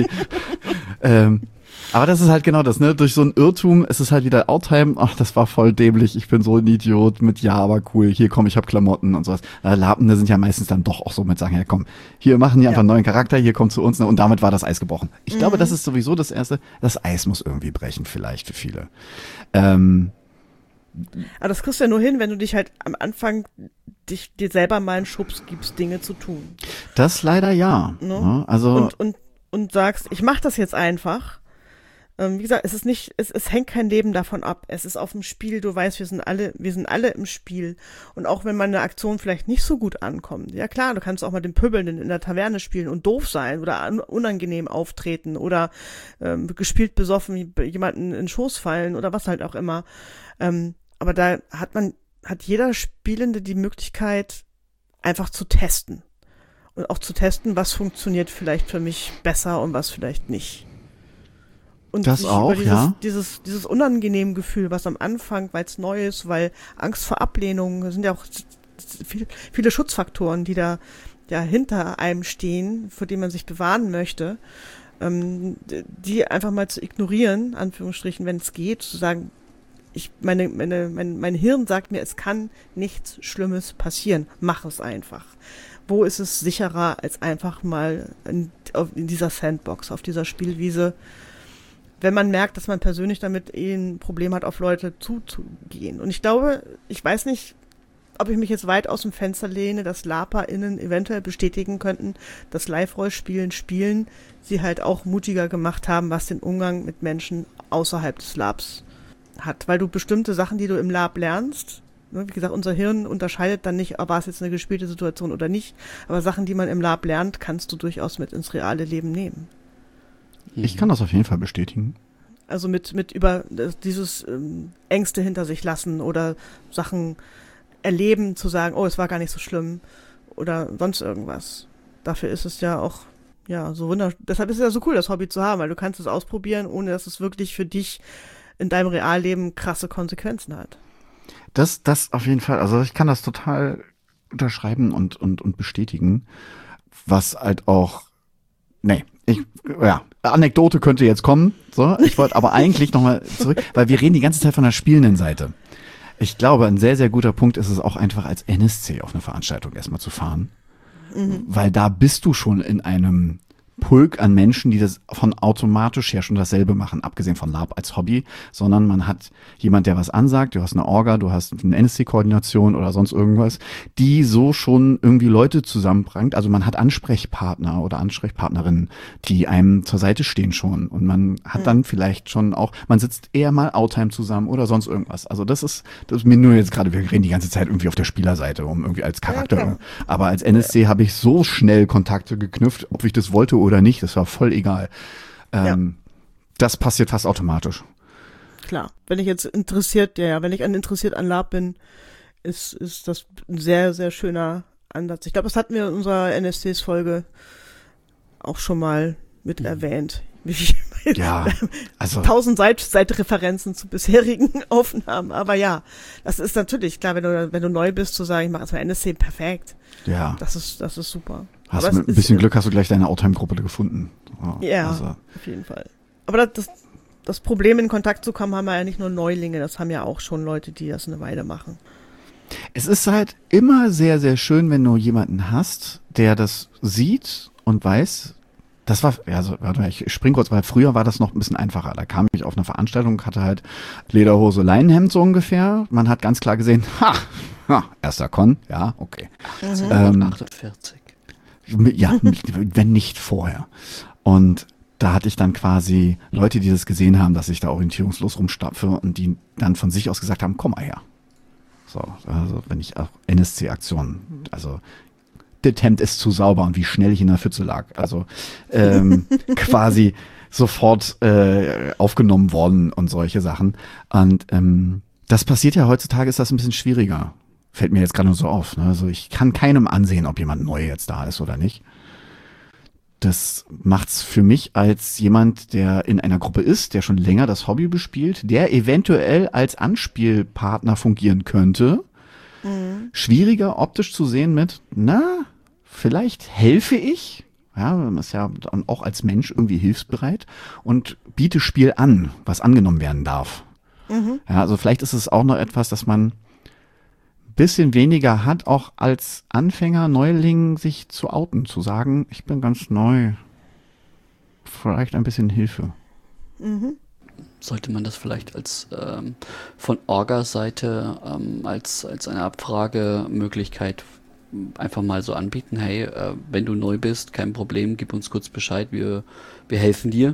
ähm, aber das ist halt genau das, ne? Durch so ein Irrtum ist es halt wieder Outtime. Ach, das war voll dämlich. Ich bin so ein Idiot mit, ja, aber cool. Hier, komm, ich hab Klamotten und sowas. Äh, Lapende sind ja meistens dann doch auch so mit Sachen, ja, komm, hier machen die einfach ja. einen neuen Charakter, hier kommt zu uns, ne? Und damit war das Eis gebrochen. Ich mhm. glaube, das ist sowieso das Erste. Das Eis muss irgendwie brechen, vielleicht für viele. Ähm,
aber das kriegst du ja nur hin, wenn du dich halt am Anfang dich dir selber mal einen Schubs gibst, Dinge zu tun.
Das leider ja.
Ne?
ja also
und, und, und sagst, ich mach das jetzt einfach. Wie gesagt, es ist nicht, es, es hängt kein Leben davon ab. Es ist auf dem Spiel, du weißt, wir sind alle, wir sind alle im Spiel. Und auch wenn meine Aktion vielleicht nicht so gut ankommt, ja klar, du kannst auch mal den Pöbelnden in der Taverne spielen und doof sein oder unangenehm auftreten oder ähm, gespielt besoffen jemanden in den Schoß fallen oder was halt auch immer. Ähm, aber da hat man, hat jeder Spielende die Möglichkeit, einfach zu testen. Und auch zu testen, was funktioniert vielleicht für mich besser und was vielleicht nicht. Und
das auch,
dieses,
ja.
Dieses, dieses unangenehme Gefühl, was am Anfang, weil es neu ist, weil Angst vor Ablehnung, das sind ja auch viel, viele Schutzfaktoren, die da ja hinter einem stehen, vor denen man sich bewahren möchte, ähm, die einfach mal zu ignorieren, Anführungsstrichen, wenn es geht, zu sagen, ich, meine, meine, mein, mein Hirn sagt mir, es kann nichts Schlimmes passieren, mach es einfach. Wo ist es sicherer, als einfach mal in, in dieser Sandbox, auf dieser Spielwiese, wenn man merkt, dass man persönlich damit eh ein Problem hat, auf Leute zuzugehen. Und ich glaube, ich weiß nicht, ob ich mich jetzt weit aus dem Fenster lehne, dass LARPerInnen eventuell bestätigen könnten, dass Live-Rollenspielen spielen sie halt auch mutiger gemacht haben, was den Umgang mit Menschen außerhalb des Labs hat. Weil du bestimmte Sachen, die du im Lab lernst, wie gesagt, unser Hirn unterscheidet dann nicht, war es jetzt eine gespielte Situation oder nicht, aber Sachen, die man im Lab lernt, kannst du durchaus mit ins reale Leben nehmen.
Ich kann das auf jeden Fall bestätigen.
Also mit, mit über dieses ähm, Ängste hinter sich lassen oder Sachen erleben, zu sagen, oh, es war gar nicht so schlimm oder sonst irgendwas. Dafür ist es ja auch, ja, so wunderschön. Deshalb ist es ja so cool, das Hobby zu haben, weil du kannst es ausprobieren, ohne dass es wirklich für dich in deinem Realleben krasse Konsequenzen hat.
Das, das auf jeden Fall. Also ich kann das total unterschreiben und, und, und bestätigen, was halt auch, nee, ich, ja, Anekdote könnte jetzt kommen, so. Ich wollte aber eigentlich nochmal zurück, weil wir reden die ganze Zeit von der spielenden Seite. Ich glaube, ein sehr, sehr guter Punkt ist es auch einfach als N S C auf eine Veranstaltung erstmal zu fahren. Mhm. Weil da bist du schon in einem Pulk an Menschen, die das von automatisch her schon dasselbe machen, abgesehen von Lab als Hobby, sondern man hat jemand, der was ansagt, du hast eine Orga, du hast eine N S C-Koordination oder sonst irgendwas, die so schon irgendwie Leute zusammenbringt. Also man hat Ansprechpartner oder Ansprechpartnerinnen, die einem zur Seite stehen schon und man hat mhm. dann vielleicht schon auch, man sitzt eher mal Outtime zusammen oder sonst irgendwas. Also das ist, das ist mir nur jetzt gerade, wir reden die ganze Zeit irgendwie auf der Spielerseite, um irgendwie als Charakter. Ja, aber als N S C ja. habe ich so schnell Kontakte geknüpft, ob ich das wollte oder nicht, das war voll egal. Ähm, ja. Das passiert fast automatisch.
Klar, wenn ich jetzt interessiert, ja, wenn ich an interessiert an Lab bin, ist, ist das ein sehr, sehr schöner Ansatz. Ich glaube, das hatten wir in unserer N S Cs-Folge auch schon mal mit mhm. erwähnt.
Ja, also
tausend Seit- Seitreferenzen zu bisherigen Aufnahmen, aber ja, das ist natürlich klar, wenn du wenn du neu bist, zu sagen, ich mache jetzt mal N S C, perfekt.
Ja,
das ist das ist super.
Hast du mit ein bisschen Glück hast du gleich deine Outtime-Gruppe gefunden.
Oh, ja, also. Auf jeden Fall. Aber das, das das Problem, in Kontakt zu kommen, haben wir ja nicht nur Neulinge, das haben ja auch schon Leute, die das eine Weile machen.
Es ist halt immer sehr, sehr schön, wenn du jemanden hast, der das sieht und weiß. Das war, also, warte mal, ich spring kurz, weil früher war das noch ein bisschen einfacher. Da kam ich auf eine Veranstaltung, hatte halt Lederhose, Leinenhemd so ungefähr. Man hat ganz klar gesehen, ha, ha erster Con, ja, okay.
achtzehnhundertachtundvierzig.
Ähm, ja, wenn nicht vorher. Und da hatte ich dann quasi Leute, die das gesehen haben, dass ich da orientierungslos rumstapfe und die dann von sich aus gesagt haben, komm mal her. So, also wenn ich auch N S C-Aktionen, also das Hemd ist zu sauber und wie schnell ich in der Pfütze lag. Also ähm, quasi sofort äh, aufgenommen worden und solche Sachen. Und ähm, das passiert ja heutzutage, ist das ein bisschen schwieriger. Fällt mir jetzt gerade nur so auf. Ne? Also ich kann keinem ansehen, ob jemand neu jetzt da ist oder nicht. Das macht's für mich als jemand, der in einer Gruppe ist, der schon länger das Hobby bespielt, der eventuell als Anspielpartner fungieren könnte, mhm. schwieriger optisch zu sehen mit, na, vielleicht helfe ich, ja, man ist ja dann auch als Mensch irgendwie hilfsbereit und biete Spiel an, was angenommen werden darf. Mhm. Ja, also vielleicht ist es auch noch etwas, dass man bisschen weniger hat, auch als Anfänger, Neuling sich zu outen, zu sagen, ich bin ganz neu. Vielleicht ein bisschen Hilfe.
Mhm.
Sollte man das vielleicht als ähm, von Orga-Seite ähm, als, als eine Abfragemöglichkeit einfach mal so anbieten, hey, äh, wenn du neu bist, kein Problem, gib uns kurz Bescheid, wir, wir helfen dir.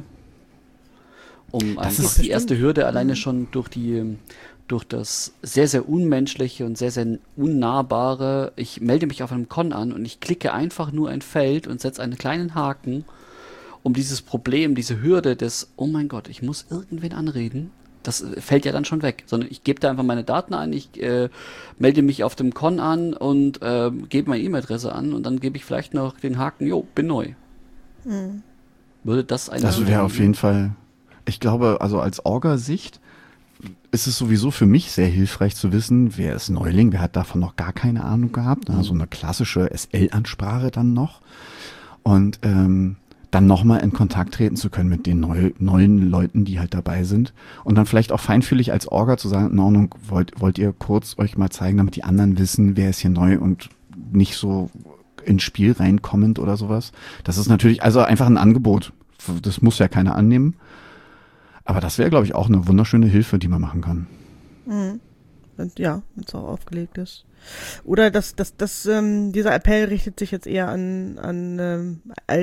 Um
das
einfach die erste Hürde alleine schon durch die durch das sehr, sehr unmenschliche und sehr, sehr unnahbare, ich melde mich auf einem Con an und ich klicke einfach nur ein Feld und setze einen kleinen Haken, um dieses Problem, diese Hürde des, oh mein Gott, ich muss irgendwen anreden, das fällt ja dann schon weg. Sondern ich gebe da einfach meine Daten ein, ich äh, melde mich auf dem Con an und äh, gebe meine E-Mail-Adresse an und dann gebe ich vielleicht noch den Haken, jo, bin neu.
Mhm.
Würde das eine...
Das wäre auf jeden Fall, ich glaube, also als Orga-Sicht ist es sowieso für mich sehr hilfreich zu wissen, wer ist Neuling, wer hat davon noch gar keine Ahnung gehabt, also eine klassische S L-Ansprache dann noch und ähm, dann nochmal in Kontakt treten zu können mit den neu, neuen Leuten, die halt dabei sind und dann vielleicht auch feinfühlig als Orga zu sagen, in Ordnung, wollt, wollt ihr kurz euch mal zeigen, damit die anderen wissen, wer ist hier neu und nicht so ins Spiel reinkommend oder sowas. Das ist natürlich also einfach ein Angebot, das muss ja keiner annehmen. Aber das wäre, glaube ich, auch eine wunderschöne Hilfe, die man machen kann.
Mhm. Und ja, wenn es auch aufgelegt ist. Oder das, das, das, ähm, dieser Appell richtet sich jetzt eher an, an ähm,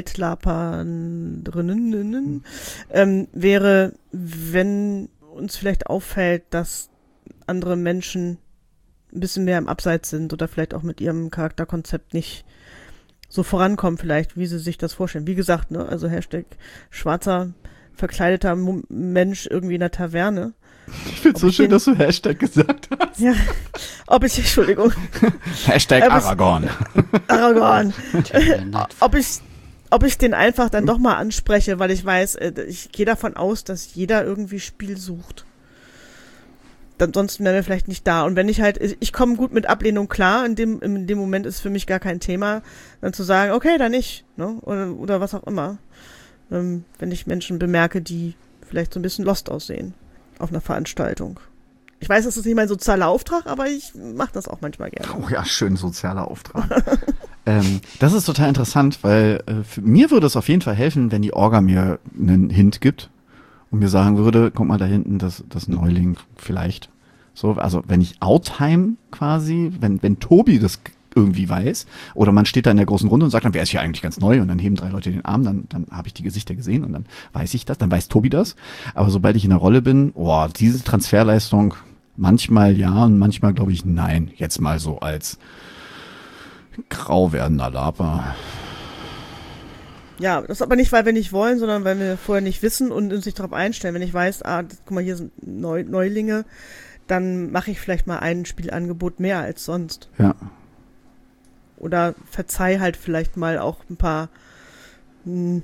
Altlaperinnen, ähm, wäre, wenn uns vielleicht auffällt, dass andere Menschen ein bisschen mehr im Abseits sind oder vielleicht auch mit ihrem Charakterkonzept nicht so vorankommen, vielleicht, wie sie sich das vorstellen. Wie gesagt, ne, also Hashtag schwarzer verkleideter Mensch irgendwie in der Taverne.
Ich finde es so schön, den, dass du Hashtag gesagt hast.
Ja, ob ich, Entschuldigung.
Hashtag Aragorn.
Aragorn. ob ich, ob ich den einfach dann doch mal anspreche, weil ich weiß, ich gehe davon aus, dass jeder irgendwie Spiel sucht. Ansonsten wären wir vielleicht nicht da. Und wenn ich halt, ich komme gut mit Ablehnung klar, in dem, in dem Moment ist für mich gar kein Thema, dann zu sagen, okay, dann nicht, ne? Oder, oder was auch immer. Ähm, wenn ich Menschen bemerke, die vielleicht so ein bisschen lost aussehen auf einer Veranstaltung. Ich weiß, das ist nicht mein sozialer Auftrag, aber ich mache das auch manchmal gerne.
Oh ja, schön sozialer Auftrag. Ähm, das ist total interessant, weil äh, für mir würde es auf jeden Fall helfen, wenn die Orga mir einen Hint gibt und mir sagen würde, guck mal da hinten, das, das Neuling vielleicht. So, also wenn ich Outtime quasi, wenn, wenn Tobi das irgendwie weiß, oder man steht da in der großen Runde und sagt dann, wer ist hier eigentlich ganz neu, und dann heben drei Leute den Arm, dann, dann habe ich die Gesichter gesehen und dann weiß ich das, dann weiß Tobi das. Aber sobald ich in der Rolle bin, boah, diese Transferleistung, manchmal ja und manchmal glaube ich nein. Jetzt mal so als grau werdender Laper.
Ja, das ist aber nicht, weil wir nicht wollen, sondern weil wir vorher nicht wissen und uns nicht darauf einstellen. Wenn ich weiß, ah, das, guck mal, hier sind Neu- Neulinge, dann mache ich vielleicht mal ein Spielangebot mehr als sonst.
Ja.
Oder verzeih halt vielleicht mal auch ein paar n-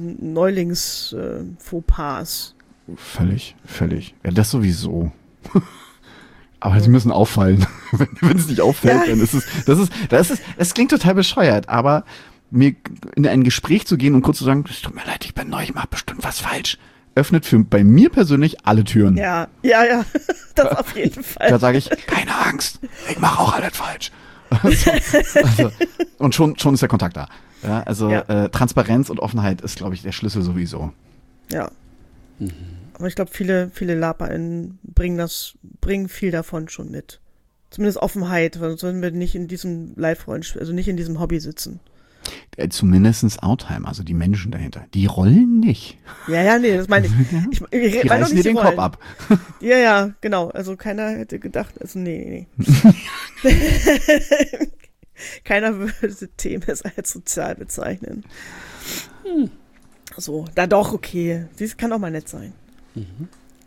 Neulings-Fauxpas. Äh,
völlig, völlig. Ja, das sowieso. Aber sie müssen auffallen. wenn, wenn es nicht auffällt, ja. dann ist es, das ist, das ist, es klingt total bescheuert, aber mir in ein Gespräch zu gehen und kurz zu sagen, es tut mir leid, ich bin neu, ich mach bestimmt was falsch, öffnet für bei mir persönlich alle Türen.
Ja, ja, ja, das auf jeden Fall.
Da sage ich, keine Angst, ich mache auch alles falsch. Also, also, und schon, schon ist der Kontakt da. Ja, also ja. Äh, Transparenz und Offenheit ist, glaube ich, der Schlüssel sowieso.
Ja. Mhm. Aber ich glaube, viele, viele LaperInnen bringen das, bringen viel davon schon mit. Zumindest Offenheit, weil sonst würden wir nicht in diesem Live-Rollenspiel, also nicht in diesem Hobby sitzen.
Äh, zumindest Outtime, also die Menschen dahinter. Die rollen nicht.
Ja, ja, nee, das meine ich. ich, ich
die reißen dir den Rollen. Kopf ab.
Ja, ja, genau. Also keiner hätte gedacht, also nee, nee. Keiner würde T M S als sozial bezeichnen. Hm. So, da doch, okay. Sie kann auch mal nett sein. Mhm.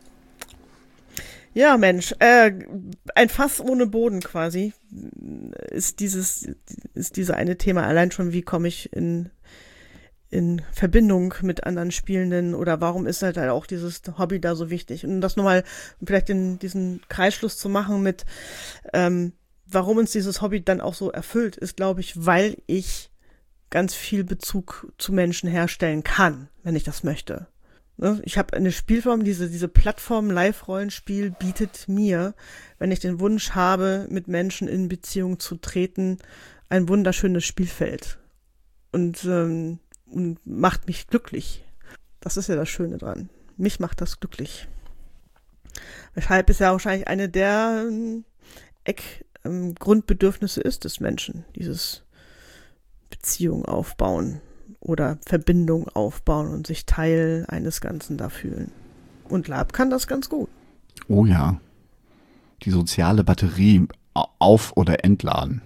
Ja, Mensch, äh, ein Fass ohne Boden quasi ist dieses, ist diese eine Thema. Allein schon, wie komme ich in, in Verbindung mit anderen Spielenden oder warum ist halt, halt auch dieses Hobby da so wichtig? Und das nochmal vielleicht in diesen Kreisschluss zu machen mit, ähm, warum uns dieses Hobby dann auch so erfüllt, ist, glaube ich, weil ich ganz viel Bezug zu Menschen herstellen kann, wenn ich das möchte. Ich habe eine Spielform, diese, diese Plattform Live-Rollenspiel bietet mir, wenn ich den Wunsch habe, mit Menschen in Beziehung zu treten, ein wunderschönes Spielfeld. Und, ähm, und macht mich glücklich. Das ist ja das Schöne dran. Mich macht das glücklich. Weshalb es ja wahrscheinlich eine der ähm, Eck, ähm, Grundbedürfnisse ist des Menschen, dieses Beziehung aufbauen. Oder Verbindung aufbauen und sich Teil eines Ganzen da fühlen. Und Lab kann das ganz gut.
Oh ja. Die soziale Batterie auf- oder entladen.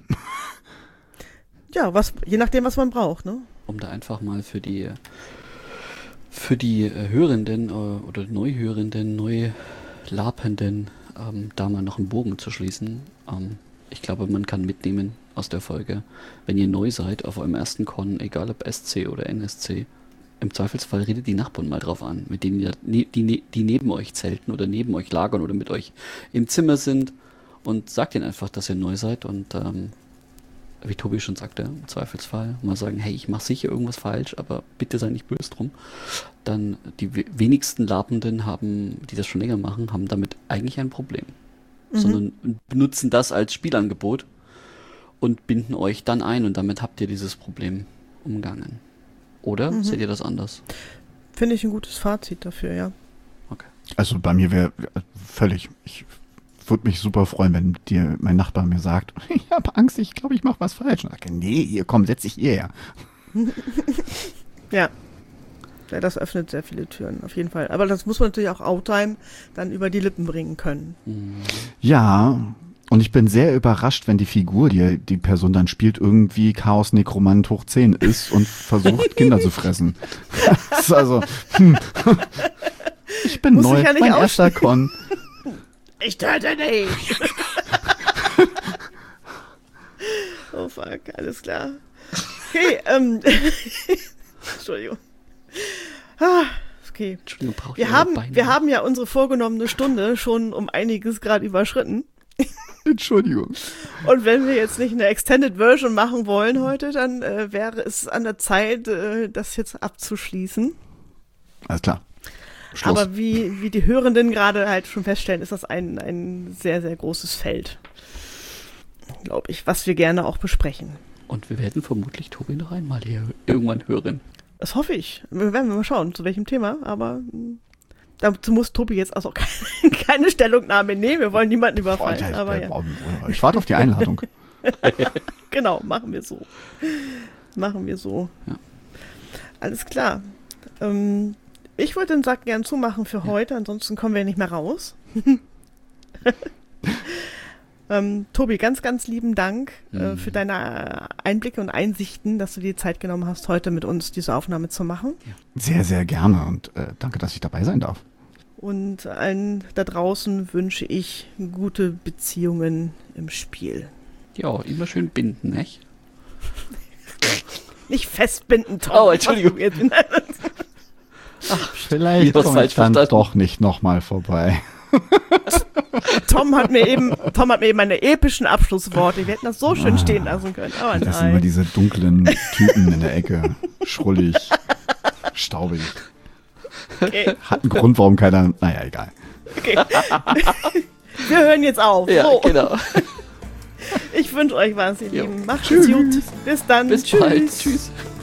Ja, was, je nachdem, was man braucht, ne?
Um da einfach mal für die für die Hörenden oder Neuhörenden, Neulapenden ähm, da mal noch einen Bogen zu schließen. Ähm, ich glaube, man kann mitnehmen aus der Folge, wenn ihr neu seid auf eurem ersten Con, egal ob S C oder N S C, im Zweifelsfall redet die Nachbarn mal drauf an, mit denen ihr, die, die, die neben euch zelten oder neben euch lagern oder mit euch im Zimmer sind, und sagt ihnen einfach, dass ihr neu seid und ähm, wie Tobi schon sagte, im Zweifelsfall mal sagen, hey, ich mache sicher irgendwas falsch, aber bitte sei nicht böse drum. Dann die we- wenigsten Lapenden haben, die das schon länger machen, haben damit eigentlich ein Problem. Mhm. Sondern benutzen das als Spielangebot und binden euch dann ein und damit habt ihr dieses Problem umgangen. Oder mhm. seht ihr das anders?
Finde ich ein gutes Fazit dafür, ja.
Okay. Also bei mir wäre völlig, ich würde mich super freuen, wenn dir mein Nachbar mir sagt, ich habe Angst, ich glaube, ich mache was falsch. Und ich sage, nee, hier, komm, setz dich hierher.
Ja. Ja, das öffnet sehr viele Türen, auf jeden Fall. Aber das muss man natürlich auch Outtime dann über die Lippen bringen können.
Ja, und ich bin sehr überrascht, wenn die Figur, die die Person dann spielt, irgendwie Chaos-Nekromant hoch zehn ist und versucht, Kinder zu fressen. Das ist also, hm. Ich bin muss neu, ich ja mein erster Con.
Ich töte dich! Oh fuck, alles klar. Okay, ähm. Entschuldigung. Ah, okay.
Entschuldigung, braucht
wir haben, wir haben ja unsere vorgenommene Stunde schon um einiges gerade überschritten.
Entschuldigung.
Und wenn wir jetzt nicht eine Extended Version machen wollen heute, dann äh, wäre es an der Zeit, äh, das jetzt abzuschließen.
Alles klar. Schluss.
Aber wie, wie die Hörenden gerade halt schon feststellen, ist das ein, ein sehr, sehr großes Feld, glaube ich, was wir gerne auch besprechen.
Und wir werden vermutlich Tobi noch einmal hier irgendwann hören.
Das hoffe ich. Wir werden mal schauen, zu welchem Thema, aber dazu muss Tobi jetzt also keine, keine Stellungnahme nehmen. Wir wollen niemanden überfallen.
Boah,
aber
ich,
ja.
ich warte auf die Einladung.
Genau, machen wir so. Machen wir so.
Ja.
Alles klar. Ähm, ich würde den Sack gern zumachen für ja. heute, ansonsten kommen wir nicht mehr raus. ähm, Tobi, ganz, ganz lieben Dank mhm. äh, für deine Einblicke und Einsichten, dass du dir die Zeit genommen hast, heute mit uns diese Aufnahme zu machen.
Sehr, sehr gerne und äh, danke, dass ich dabei sein darf.
Und allen da draußen wünsche ich gute Beziehungen im Spiel.
Ja, immer schön binden, nicht?
Nicht festbinden, Tom.
Oh, Entschuldigung.
Ach, vielleicht komme ich dann doch nicht nochmal vorbei.
Tom hat mir eben, Tom hat mir eben meine epischen Abschlussworte. Wir hätten das so schön
ah,
stehen lassen können. Aber
das
nein.
sind immer diese dunklen Typen in der Ecke. Schrullig, staubig.
Okay.
Hat einen Grund, warum keiner... Naja, egal.
Okay. Wir hören jetzt auf.
Ja,
so.
genau.
Ich wünsche euch was, ihr
Jo.
Lieben. Macht's
Tschüss.
gut. Bis dann.
Bis
Tschüss.
bald. Tschüss.